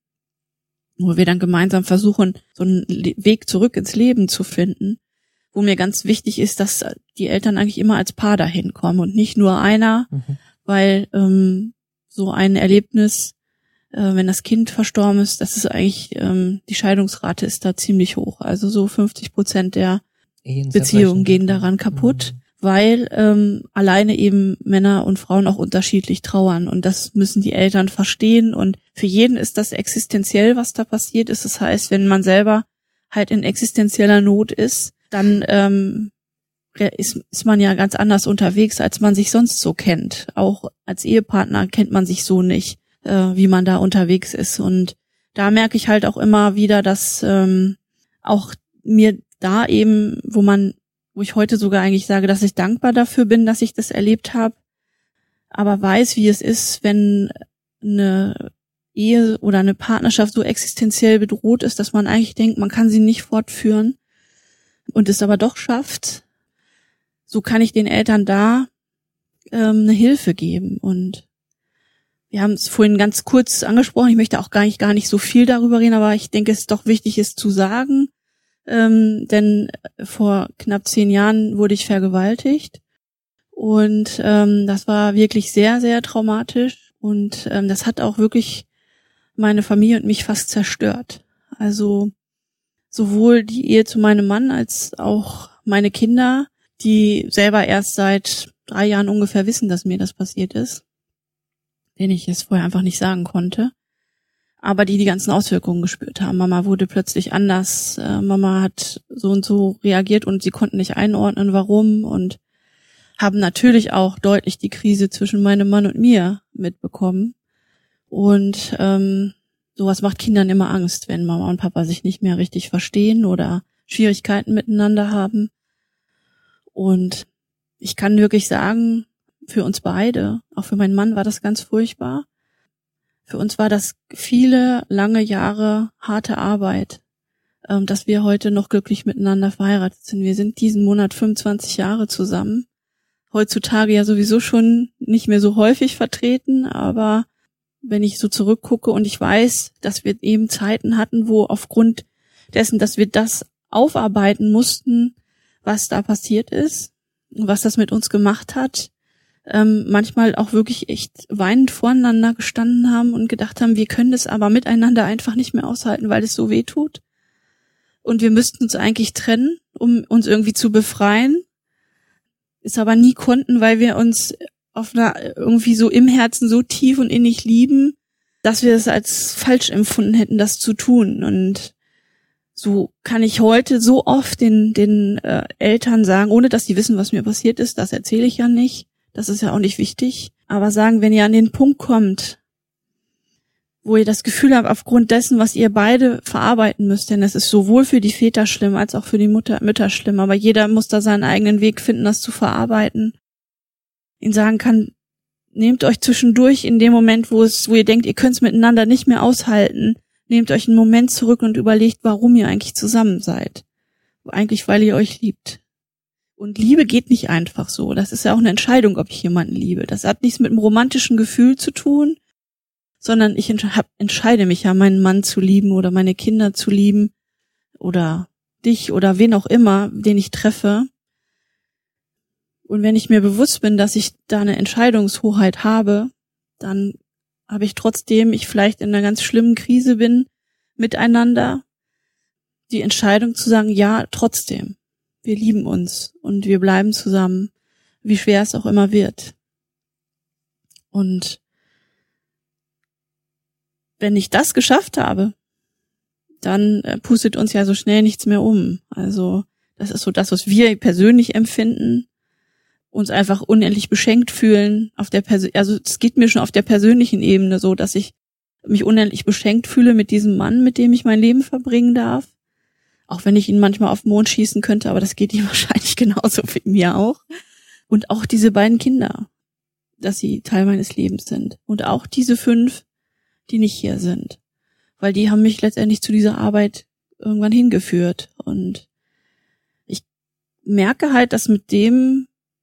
[SPEAKER 2] wo wir dann gemeinsam versuchen, so einen Weg zurück ins Leben zu finden, wo mir ganz wichtig ist, dass die Eltern eigentlich immer als Paar dahin kommen und nicht nur einer, mhm. weil ähm, so ein Erlebnis, äh, wenn das Kind verstorben ist, das ist eigentlich, ähm, die Scheidungsrate ist da ziemlich hoch. Also so fünfzig Prozent der Beziehungen gehen daran kaputt, mhm. weil ähm, alleine eben Männer und Frauen auch unterschiedlich trauern. Und das müssen die Eltern verstehen. Und für jeden ist das existenziell, was da passiert ist. Das heißt, wenn man selber halt in existenzieller Not ist, dann ähm, ist, ist man ja ganz anders unterwegs, als man sich sonst so kennt. Auch als Ehepartner kennt man sich so nicht, äh, wie man da unterwegs ist. Und da merke ich halt auch immer wieder, dass ähm, auch mir da eben, wo man, wo ich heute sogar eigentlich sage, dass ich dankbar dafür bin, dass ich das erlebt habe, aber weiß, wie es ist, wenn eine Ehe oder eine Partnerschaft so existenziell bedroht ist, dass man eigentlich denkt, man kann sie nicht fortführen und es aber doch schafft. So kann ich den Eltern da ähm, eine Hilfe geben. Und wir haben es vorhin ganz kurz angesprochen, ich möchte auch gar nicht, gar nicht so viel darüber reden, aber ich denke, es ist doch wichtig, es zu sagen. ähm, denn vor knapp zehn Jahren wurde ich vergewaltigt und ähm, das war wirklich sehr, sehr traumatisch und ähm, das hat auch wirklich meine Familie und mich fast zerstört. Also sowohl die Ehe zu meinem Mann als auch meine Kinder, die selber erst seit drei Jahren ungefähr wissen, dass mir das passiert ist, denen ich es vorher einfach nicht sagen konnte, aber die die ganzen Auswirkungen gespürt haben. Mama wurde plötzlich anders, äh, Mama hat so und so reagiert und sie konnten nicht einordnen, warum, und haben natürlich auch deutlich die Krise zwischen meinem Mann und mir mitbekommen. Und ähm, sowas macht Kindern immer Angst, wenn Mama und Papa sich nicht mehr richtig verstehen oder Schwierigkeiten miteinander haben. Und ich kann wirklich sagen, für uns beide, auch für meinen Mann war das ganz furchtbar. Für uns war das viele, lange Jahre harte Arbeit, ähm, dass wir heute noch glücklich miteinander verheiratet sind. Wir sind diesen Monat fünfundzwanzig Jahre zusammen. Heutzutage ja sowieso schon nicht mehr so häufig vertreten, aber wenn ich so zurückgucke und ich weiß, dass wir eben Zeiten hatten, wo aufgrund dessen, dass wir das aufarbeiten mussten, was da passiert ist, was das mit uns gemacht hat, ähm, manchmal auch wirklich echt weinend voreinander gestanden haben und gedacht haben, wir können das aber miteinander einfach nicht mehr aushalten, weil es so weh tut. Und wir müssten uns eigentlich trennen, um uns irgendwie zu befreien. Es aber nie konnten, weil wir uns auf einer irgendwie so im Herzen so tief und innig lieben, dass wir es als falsch empfunden hätten, das zu tun. Und so kann ich heute so oft den den äh, Eltern sagen, ohne dass sie wissen, was mir passiert ist, das erzähle ich ja nicht, das ist ja auch nicht wichtig, aber sagen, wenn ihr an den Punkt kommt, wo ihr das Gefühl habt, aufgrund dessen, was ihr beide verarbeiten müsst, denn es ist sowohl für die Väter schlimm, als auch für die Mutter, Mütter schlimm, aber jeder muss da seinen eigenen Weg finden, das zu verarbeiten, ihnen sagen kann, nehmt euch zwischendurch in dem Moment, wo es, wo ihr denkt, ihr könnt es miteinander nicht mehr aushalten, nehmt euch einen Moment zurück und überlegt, warum ihr eigentlich zusammen seid. Eigentlich, weil ihr euch liebt. Und Liebe geht nicht einfach so. Das ist ja auch eine Entscheidung, ob ich jemanden liebe. Das hat nichts mit einem romantischen Gefühl zu tun, sondern ich entscheide mich ja, meinen Mann zu lieben oder meine Kinder zu lieben oder dich oder wen auch immer, den ich treffe. Und wenn ich mir bewusst bin, dass ich da eine Entscheidungshoheit habe, dann habe ich trotzdem, ich vielleicht in einer ganz schlimmen Krise bin, miteinander, die Entscheidung zu sagen, ja, trotzdem, wir lieben uns und wir bleiben zusammen, wie schwer es auch immer wird. Und wenn ich das geschafft habe, dann äh, pustet uns ja so schnell nichts mehr um. Also das ist so das, was wir persönlich empfinden, uns einfach unendlich beschenkt fühlen, auf der Persön- also es geht mir schon auf der persönlichen Ebene so, dass ich mich unendlich beschenkt fühle mit diesem Mann, mit dem ich mein Leben verbringen darf. Auch wenn ich ihn manchmal auf den Mond schießen könnte, aber das geht ihm wahrscheinlich genauso wie mir auch. Und auch diese beiden Kinder, dass sie Teil meines Lebens sind. Und auch diese fünf, die nicht hier sind. Weil die haben mich letztendlich zu dieser Arbeit irgendwann hingeführt. Und ich merke halt, dass mit dem,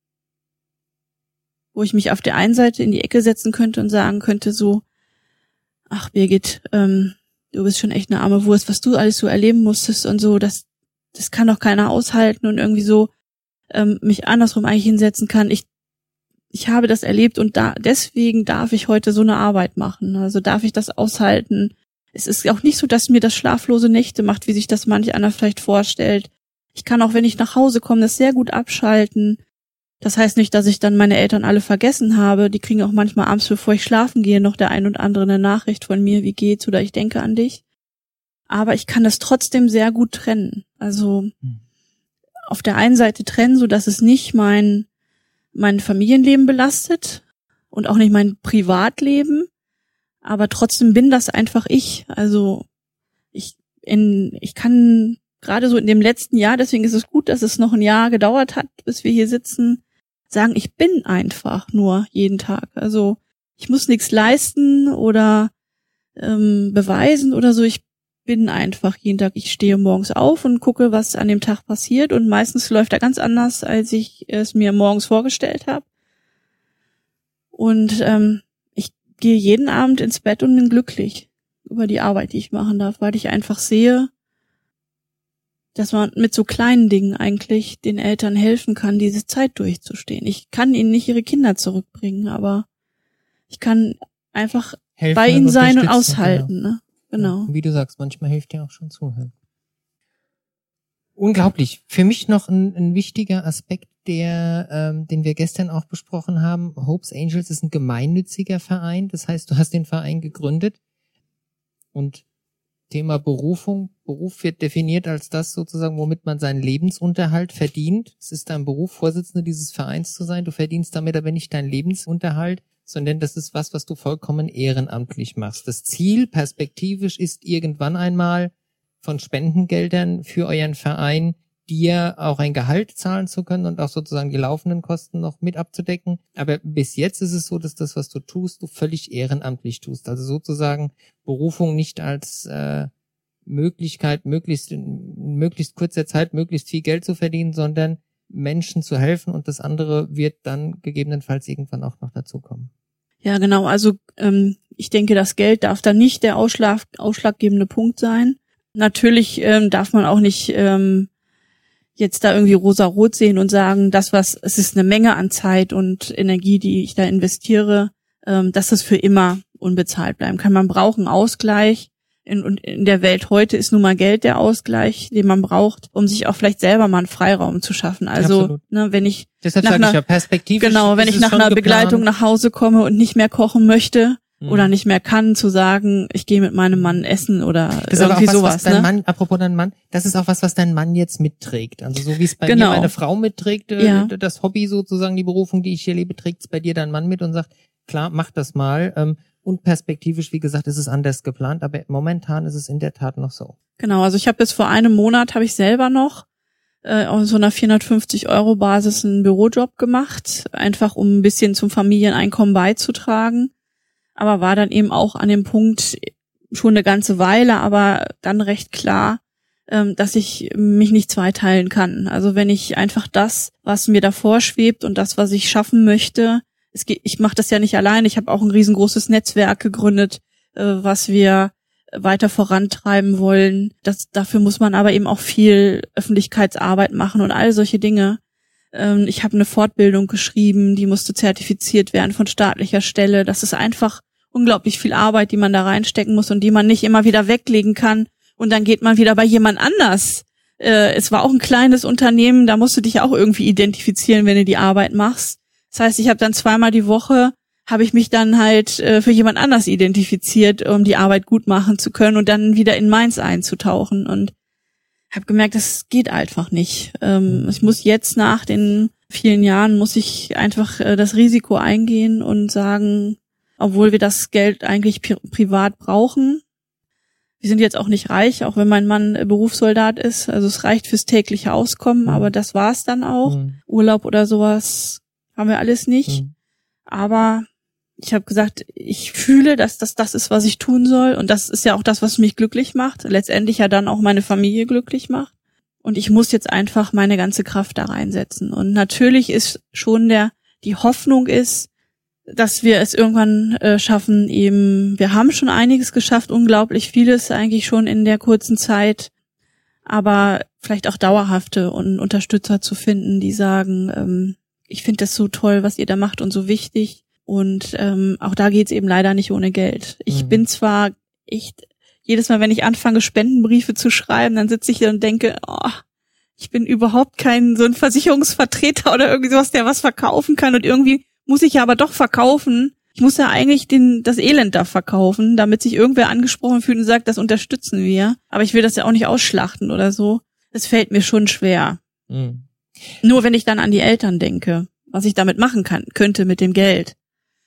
[SPEAKER 2] wo ich mich auf der einen Seite in die Ecke setzen könnte und sagen könnte so, ach Birgit, ähm, du bist schon echt eine arme Wurst, was du alles so erleben musstest und so, das das kann doch keiner aushalten und irgendwie so ähm, mich andersrum eigentlich hinsetzen kann. Ich ich habe das erlebt und da deswegen darf ich heute so eine Arbeit machen. Also darf ich das aushalten. Es ist auch nicht so, dass mir das schlaflose Nächte macht, wie sich das manch einer vielleicht vorstellt. Ich kann auch, wenn ich nach Hause komme, das sehr gut abschalten. Das heißt nicht, dass ich dann meine Eltern alle vergessen habe. Die kriegen auch manchmal abends, bevor ich schlafen gehe, noch der ein und andere eine Nachricht von mir, wie geht's oder ich denke an dich. Aber ich kann das trotzdem sehr gut trennen. Also hm. auf der einen Seite trennen, so dass es nicht mein mein Familienleben belastet und auch nicht mein Privatleben, aber trotzdem bin das einfach ich. Also ich in ich kann gerade so in dem letzten Jahr, deswegen ist es gut, dass es noch ein Jahr gedauert hat, bis wir hier sitzen, sagen, ich bin einfach nur jeden Tag. Also ich muss nichts leisten oder ähm, beweisen oder so. Ich bin einfach jeden Tag. Ich stehe morgens auf und gucke, was an dem Tag passiert und meistens läuft er ganz anders, als ich es mir morgens vorgestellt habe. Und ähm, ich gehe jeden Abend ins Bett und bin glücklich über die Arbeit, die ich machen darf, weil ich einfach sehe, dass man mit so kleinen Dingen eigentlich den Eltern helfen kann, diese Zeit durchzustehen. Ich kann ihnen nicht ihre Kinder zurückbringen, aber ich kann einfach helfen bei ihnen sein und aushalten. Genau. Ne? Genau.
[SPEAKER 3] Ja, wie du sagst, manchmal hilft dir auch schon zuhören. Unglaublich. Für mich noch ein, ein wichtiger Aspekt, der, ähm, den wir gestern auch besprochen haben. Hope's Angels ist ein gemeinnütziger Verein. Das heißt, du hast den Verein gegründet und Thema Berufung. Beruf wird definiert als das sozusagen, womit man seinen Lebensunterhalt verdient. Es ist dein Beruf, Vorsitzender dieses Vereins zu sein. Du verdienst damit aber nicht deinen Lebensunterhalt, sondern das ist was, was du vollkommen ehrenamtlich machst. Das Ziel perspektivisch ist irgendwann einmal von Spendengeldern für euren Verein dir auch ein Gehalt zahlen zu können und auch sozusagen die laufenden Kosten noch mit abzudecken. Aber bis jetzt ist es so, dass das, was du tust, du völlig ehrenamtlich tust. Also sozusagen Berufung nicht als äh, Möglichkeit, möglichst in möglichst kurzer Zeit möglichst viel Geld zu verdienen, sondern Menschen zu helfen, und das andere wird dann gegebenenfalls irgendwann auch noch dazukommen.
[SPEAKER 2] Ja, genau. Also ähm, ich denke, das Geld darf da nicht der Ausschlag, ausschlaggebende Punkt sein. Natürlich ähm, darf man auch nicht ähm, jetzt da irgendwie rosa-rot sehen und sagen, das was, es ist eine Menge an Zeit und Energie, die ich da investiere, ähm, dass das für immer unbezahlt bleiben kann. Man braucht einen Ausgleich. In, und in der Welt heute ist nun mal Geld der Ausgleich, den man braucht, um sich auch vielleicht selber mal einen Freiraum zu schaffen. Also, ne, wenn ich
[SPEAKER 3] Deshalb
[SPEAKER 2] nach
[SPEAKER 3] sage
[SPEAKER 2] einer,
[SPEAKER 3] ich ja, perspektivisch
[SPEAKER 2] genau, wenn ich nach einer
[SPEAKER 3] geplant.
[SPEAKER 2] Begleitung nach Hause komme und nicht mehr kochen möchte, mhm. oder nicht mehr kann, zu sagen, ich gehe mit meinem Mann essen oder
[SPEAKER 3] das
[SPEAKER 2] irgendwie
[SPEAKER 3] ist aber auch was,
[SPEAKER 2] sowas.
[SPEAKER 3] Was dein
[SPEAKER 2] ne?
[SPEAKER 3] Mann, apropos dein Mann, das ist auch was, was dein Mann jetzt mitträgt. Also so wie es bei
[SPEAKER 2] genau.
[SPEAKER 3] mir meine Frau mitträgt, äh,
[SPEAKER 2] ja.
[SPEAKER 3] das Hobby sozusagen, die Berufung, die ich hier lebe, trägt es bei dir dein Mann mit und sagt, klar, mach das mal. Ähm, Und perspektivisch, wie gesagt, ist es anders geplant, aber momentan ist es in der Tat noch so.
[SPEAKER 2] Genau, also ich habe bis vor einem Monat, habe ich selber noch äh, auf so einer vierhundertfünfzig Euro Basis einen Bürojob gemacht, einfach um ein bisschen zum Familieneinkommen beizutragen, aber war dann eben auch an dem Punkt schon eine ganze Weile, aber dann recht klar, ähm, dass ich mich nicht zweiteilen kann. Also wenn ich einfach das, was mir davor schwebt und das, was ich schaffen möchte, Es geht, ich mache das ja nicht allein. Ich habe auch ein riesengroßes Netzwerk gegründet, äh, was wir weiter vorantreiben wollen. Das, dafür muss man aber eben auch viel Öffentlichkeitsarbeit machen und all solche Dinge. Ähm, ich habe eine Fortbildung geschrieben, die musste zertifiziert werden von staatlicher Stelle. Das ist einfach unglaublich viel Arbeit, die man da reinstecken muss und die man nicht immer wieder weglegen kann. Und dann geht man wieder bei jemand anders. Äh, es war auch ein kleines Unternehmen, da musst du dich auch irgendwie identifizieren, wenn du die Arbeit machst. Das heißt, ich habe dann zweimal die Woche, habe ich mich dann halt äh, für jemand anders identifiziert, um die Arbeit gut machen zu können und dann wieder in meins einzutauchen. Und habe gemerkt, das geht einfach nicht. Ähm, ich muss jetzt nach den vielen Jahren, muss ich einfach äh, das Risiko eingehen und sagen, obwohl wir das Geld eigentlich pri- privat brauchen, wir sind jetzt auch nicht reich, auch wenn mein Mann äh, Berufssoldat ist. Also es reicht fürs tägliche Auskommen, mhm. aber das war's dann auch. Mhm. Urlaub oder sowas haben wir alles nicht. Mhm. Aber ich habe gesagt, ich fühle, dass das das ist, was ich tun soll. Und das ist ja auch das, was mich glücklich macht. Letztendlich ja dann auch meine Familie glücklich macht. Und ich muss jetzt einfach meine ganze Kraft da reinsetzen. Und natürlich ist schon der, die Hoffnung ist, dass wir es irgendwann äh, schaffen, eben, wir haben schon einiges geschafft, unglaublich vieles eigentlich schon in der kurzen Zeit. Aber vielleicht auch dauerhafte und Unterstützer zu finden, die sagen, ähm, ich finde das so toll, was ihr da macht und so wichtig. Und ähm, auch da geht's eben leider nicht ohne Geld. Ich mhm. bin zwar echt, jedes Mal, wenn ich anfange, Spendenbriefe zu schreiben, dann sitze ich hier und denke, oh, ich bin überhaupt kein so ein Versicherungsvertreter oder irgendwie sowas, der was verkaufen kann. Und irgendwie muss ich ja aber doch verkaufen. Ich muss ja eigentlich den das Elend da verkaufen, damit sich irgendwer angesprochen fühlt und sagt, das unterstützen wir. Aber ich will das ja auch nicht ausschlachten oder so. Es fällt mir schon schwer. Mhm. Nur wenn ich dann an die Eltern denke, was ich damit machen kann, könnte mit dem Geld,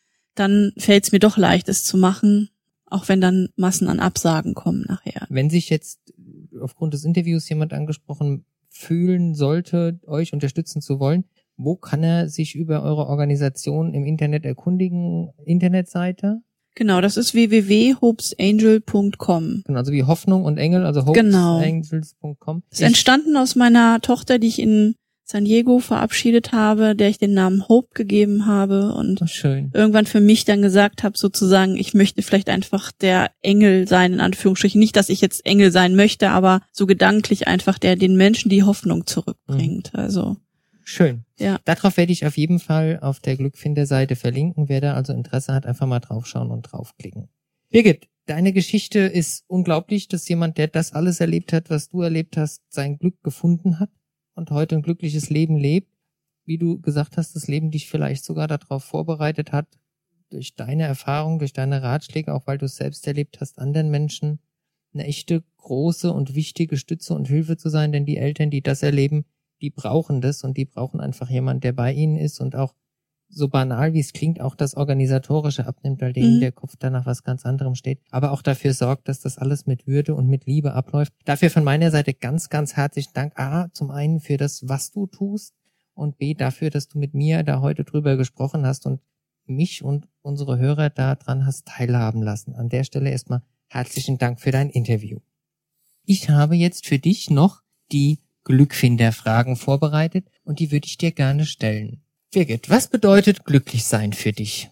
[SPEAKER 2] dann fällt es mir doch leicht, es zu machen, auch wenn dann Massen an Absagen kommen nachher.
[SPEAKER 3] Wenn sich jetzt aufgrund des Interviews jemand angesprochen fühlen sollte, euch unterstützen zu wollen, wo kann er sich über eure Organisation im Internet erkundigen? Internetseite?
[SPEAKER 2] Genau, das ist w w w punkt hopes angel punkt com.
[SPEAKER 3] Genau, also wie Hoffnung und Engel, also hopes angels punkt com.
[SPEAKER 2] Genau. Das ist entstanden aus meiner Tochter, die ich in San Diego verabschiedet habe, der ich den Namen Hope gegeben habe und
[SPEAKER 3] Oh, schön.
[SPEAKER 2] irgendwann für mich dann gesagt habe, sozusagen, ich möchte vielleicht einfach der Engel sein, in Anführungsstrichen. Nicht, dass ich jetzt Engel sein möchte, aber so gedanklich einfach, der den Menschen die Hoffnung zurückbringt. Mhm. Also
[SPEAKER 3] schön.
[SPEAKER 2] Ja.
[SPEAKER 3] Darauf werde ich auf jeden Fall auf der Glückfinder-Seite verlinken. Wer da also Interesse hat, einfach mal draufschauen und draufklicken. Birgit, deine Geschichte ist unglaublich, dass jemand, der das alles erlebt hat, was du erlebt hast, sein Glück gefunden hat und heute ein glückliches Leben lebt. Wie du gesagt hast, das Leben dich vielleicht sogar darauf vorbereitet hat, durch deine Erfahrung, durch deine Ratschläge, auch weil du es selbst erlebt hast, anderen Menschen eine echte, große und wichtige Stütze und Hilfe zu sein, denn die Eltern, die das erleben, die brauchen das und die brauchen einfach jemanden, der bei ihnen ist und auch, so banal wie es klingt, auch das Organisatorische abnimmt, weil denen mhm. der Kopf danach was ganz anderem steht, aber auch dafür sorgt, dass das alles mit Würde und mit Liebe abläuft. Dafür von meiner Seite ganz, ganz herzlichen Dank. A, zum einen für das, was du tust und B, dafür, dass du mit mir da heute drüber gesprochen hast und mich und unsere Hörer da dran hast teilhaben lassen. An der Stelle erstmal herzlichen Dank für dein Interview. Ich habe jetzt für dich noch die Glückfinder-Fragen vorbereitet und die würde ich dir gerne stellen. Birgit, was bedeutet glücklich sein für dich?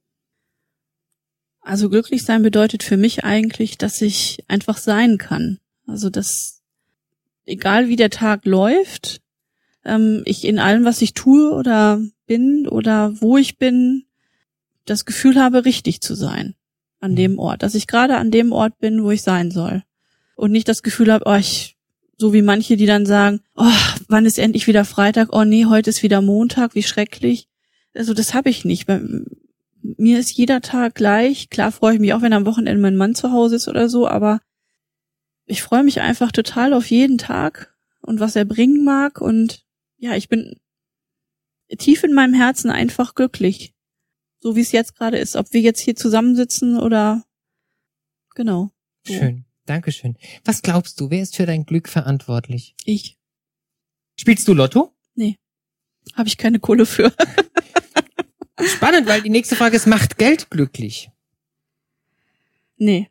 [SPEAKER 2] Also glücklich sein bedeutet für mich eigentlich, dass ich einfach sein kann. Also dass, egal wie der Tag läuft, ähm, ich in allem, was ich tue oder bin oder wo ich bin, das Gefühl habe, richtig zu sein an mhm. dem Ort. Dass ich gerade an dem Ort bin, wo ich sein soll. Und nicht das Gefühl habe, oh, ich so wie manche, die dann sagen, oh, wann ist endlich wieder Freitag? Oh nee, heute ist wieder Montag, wie schrecklich. Also das habe ich nicht. Bei mir ist jeder Tag gleich. Klar freue ich mich auch, wenn am Wochenende mein Mann zu Hause ist oder so, aber ich freue mich einfach total auf jeden Tag und was er bringen mag. Und ja, ich bin tief in meinem Herzen einfach glücklich. So wie es jetzt gerade ist. Ob wir jetzt hier zusammensitzen oder genau. So.
[SPEAKER 3] Schön. Dankeschön. Was glaubst du, wer ist für dein Glück verantwortlich?
[SPEAKER 2] Ich.
[SPEAKER 3] Spielst du Lotto?
[SPEAKER 2] Nee. Habe ich keine Kohle für.
[SPEAKER 3] Spannend, weil die nächste Frage ist, macht Geld glücklich?
[SPEAKER 2] Nee.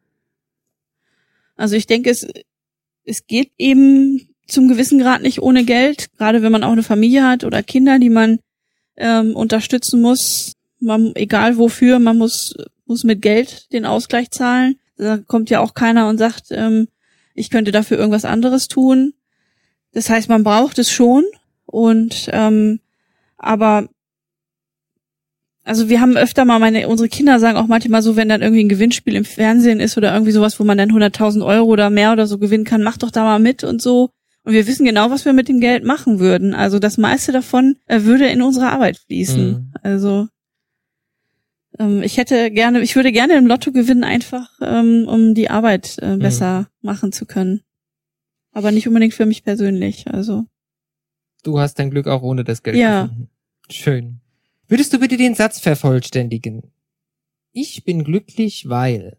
[SPEAKER 2] Also ich denke, es, es geht eben zum gewissen Grad nicht ohne Geld. Gerade wenn man auch eine Familie hat oder Kinder, die man ähm, unterstützen muss. Man, egal wofür, man muss, muss mit Geld den Ausgleich zahlen. Da kommt ja auch keiner und sagt, ähm, ich könnte dafür irgendwas anderes tun. Das heißt, man braucht es schon. Und ähm, aber also wir haben öfter mal, meine unsere Kinder sagen auch manchmal so, wenn dann irgendwie ein Gewinnspiel im Fernsehen ist oder irgendwie sowas, wo man dann hunderttausend Euro oder mehr oder so gewinnen kann, mach doch da mal mit und so. Und wir wissen genau, was wir mit dem Geld machen würden. Also das meiste davon äh, würde in unsere Arbeit fließen. Mhm. Also Ich hätte gerne, ich würde gerne im Lotto gewinnen, einfach ähm, um die Arbeit äh, besser mhm. machen zu können. Aber nicht unbedingt für mich persönlich. Also
[SPEAKER 3] du hast dein Glück auch ohne das Geld
[SPEAKER 2] ja.
[SPEAKER 3] gefunden. Schön. Würdest du bitte den Satz vervollständigen? Ich bin glücklich, weil.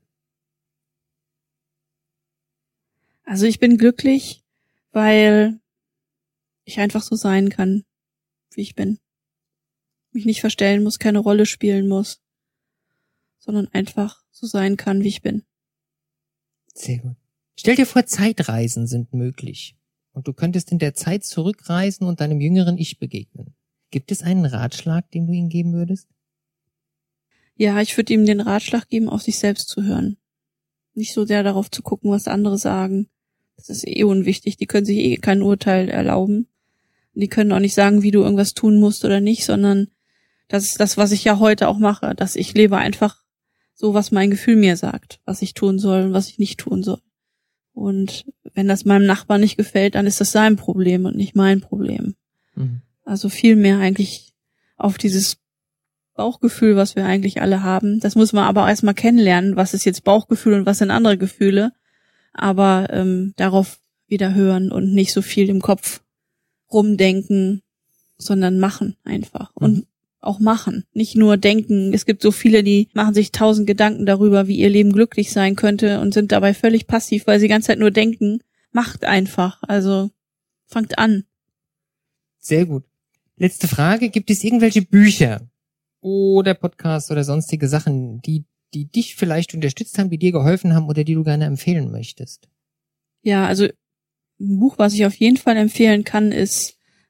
[SPEAKER 2] Also ich bin glücklich, weil ich einfach so sein kann, wie ich bin. Mich nicht verstellen muss, keine Rolle spielen muss, sondern einfach so sein kann, wie ich bin.
[SPEAKER 3] Sehr gut. Stell dir vor, Zeitreisen sind möglich und du könntest in der Zeit zurückreisen und deinem jüngeren Ich begegnen. Gibt es einen Ratschlag, den du ihm geben würdest?
[SPEAKER 2] Ja, ich würde ihm den Ratschlag geben, auf sich selbst zu hören. Nicht so sehr darauf zu gucken, was andere sagen. Das ist eh unwichtig. Die können sich eh kein Urteil erlauben. Die können auch nicht sagen, wie du irgendwas tun musst oder nicht, sondern das ist das, was ich ja heute auch mache, dass ich lebe einfach so, was mein Gefühl mir sagt, was ich tun soll und was ich nicht tun soll. Und wenn das meinem Nachbarn nicht gefällt, dann ist das sein Problem und nicht mein Problem. Mhm. Also viel mehr eigentlich auf dieses Bauchgefühl, was wir eigentlich alle haben. Das muss man aber erstmal kennenlernen, was ist jetzt Bauchgefühl und was sind andere Gefühle. Aber ähm, darauf wieder hören und nicht so viel im Kopf rumdenken, sondern machen einfach. Mhm. Und auch machen, nicht nur denken. Es gibt so viele, die machen sich tausend Gedanken darüber, wie ihr Leben glücklich sein könnte und sind dabei völlig passiv, weil sie die ganze Zeit nur denken. Macht einfach, also fangt an.
[SPEAKER 3] Sehr gut. Letzte Frage, gibt es irgendwelche Bücher oder Podcasts oder sonstige Sachen, die die dich vielleicht unterstützt haben, die dir geholfen haben oder die du gerne empfehlen möchtest?
[SPEAKER 2] Ja, also ein Buch, was ich auf jeden Fall empfehlen kann, ist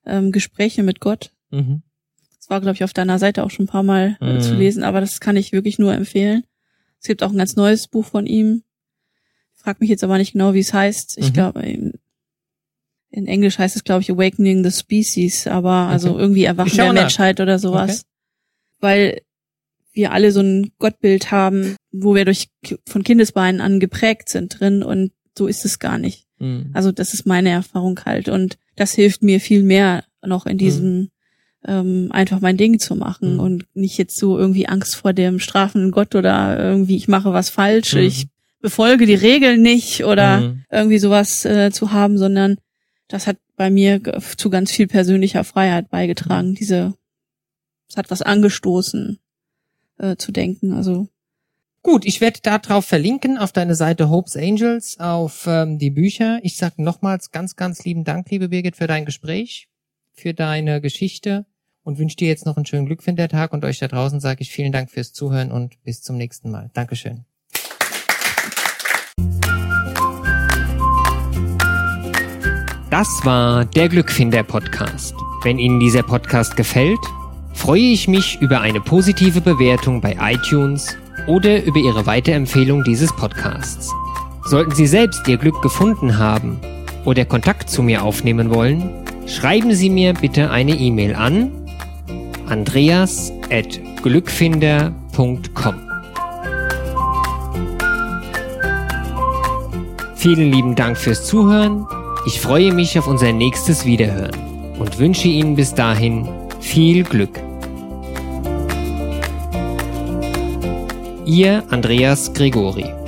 [SPEAKER 2] ähm, Gespräche mit Gott.
[SPEAKER 3] Mhm.
[SPEAKER 2] Das war, glaube ich, auf deiner Seite auch schon ein paar Mal äh,
[SPEAKER 3] Mhm.
[SPEAKER 2] zu lesen, aber das kann ich wirklich nur empfehlen. Es gibt auch ein ganz neues Buch von ihm. Ich frage mich jetzt aber nicht genau, wie es heißt. Ich
[SPEAKER 3] Mhm.
[SPEAKER 2] glaube, in, in Englisch heißt es, glaube ich, Awakening the Species, aber also
[SPEAKER 3] Okay.
[SPEAKER 2] irgendwie
[SPEAKER 3] Ich
[SPEAKER 2] Erwachen
[SPEAKER 3] schau
[SPEAKER 2] der
[SPEAKER 3] nach.
[SPEAKER 2] Menschheit oder sowas.
[SPEAKER 3] Okay.
[SPEAKER 2] Weil wir alle so ein Gottbild haben, wo wir durch von Kindesbeinen an geprägt sind drin und so ist es gar nicht.
[SPEAKER 3] Mhm.
[SPEAKER 2] Also das ist meine Erfahrung halt und das hilft mir viel mehr noch in diesem
[SPEAKER 3] Mhm.
[SPEAKER 2] ähm, einfach mein Ding zu machen
[SPEAKER 3] Mhm.
[SPEAKER 2] und nicht jetzt so irgendwie Angst vor dem strafenden Gott oder irgendwie ich mache was falsch,
[SPEAKER 3] Mhm.
[SPEAKER 2] ich befolge die Regeln nicht oder
[SPEAKER 3] Mhm.
[SPEAKER 2] irgendwie sowas äh, zu haben, sondern das hat bei mir ge- zu ganz viel persönlicher Freiheit beigetragen.
[SPEAKER 3] Mhm.
[SPEAKER 2] Diese, es hat was angestoßen äh, zu denken. Also
[SPEAKER 3] Gut, ich werde da drauf verlinken, auf deine Seite Hope's Angels, auf ähm, die Bücher. Ich sage nochmals ganz, ganz lieben Dank, liebe Birgit, für dein Gespräch, für deine Geschichte und wünsche dir jetzt noch einen schönen Glückfindertag und euch da draußen sage ich vielen Dank fürs Zuhören und bis zum nächsten Mal. Dankeschön.
[SPEAKER 1] Das war der Glückfinder-Podcast. Wenn Ihnen dieser Podcast gefällt, freue ich mich über eine positive Bewertung bei iTunes oder über Ihre Weiterempfehlung dieses Podcasts. Sollten Sie selbst Ihr Glück gefunden haben oder Kontakt zu mir aufnehmen wollen, schreiben Sie mir bitte eine E-Mail an andreas at glückfinder punkt com. Vielen lieben Dank fürs Zuhören. Ich freue mich auf unser nächstes Wiederhören und wünsche Ihnen bis dahin viel Glück. Ihr Andreas Gregori.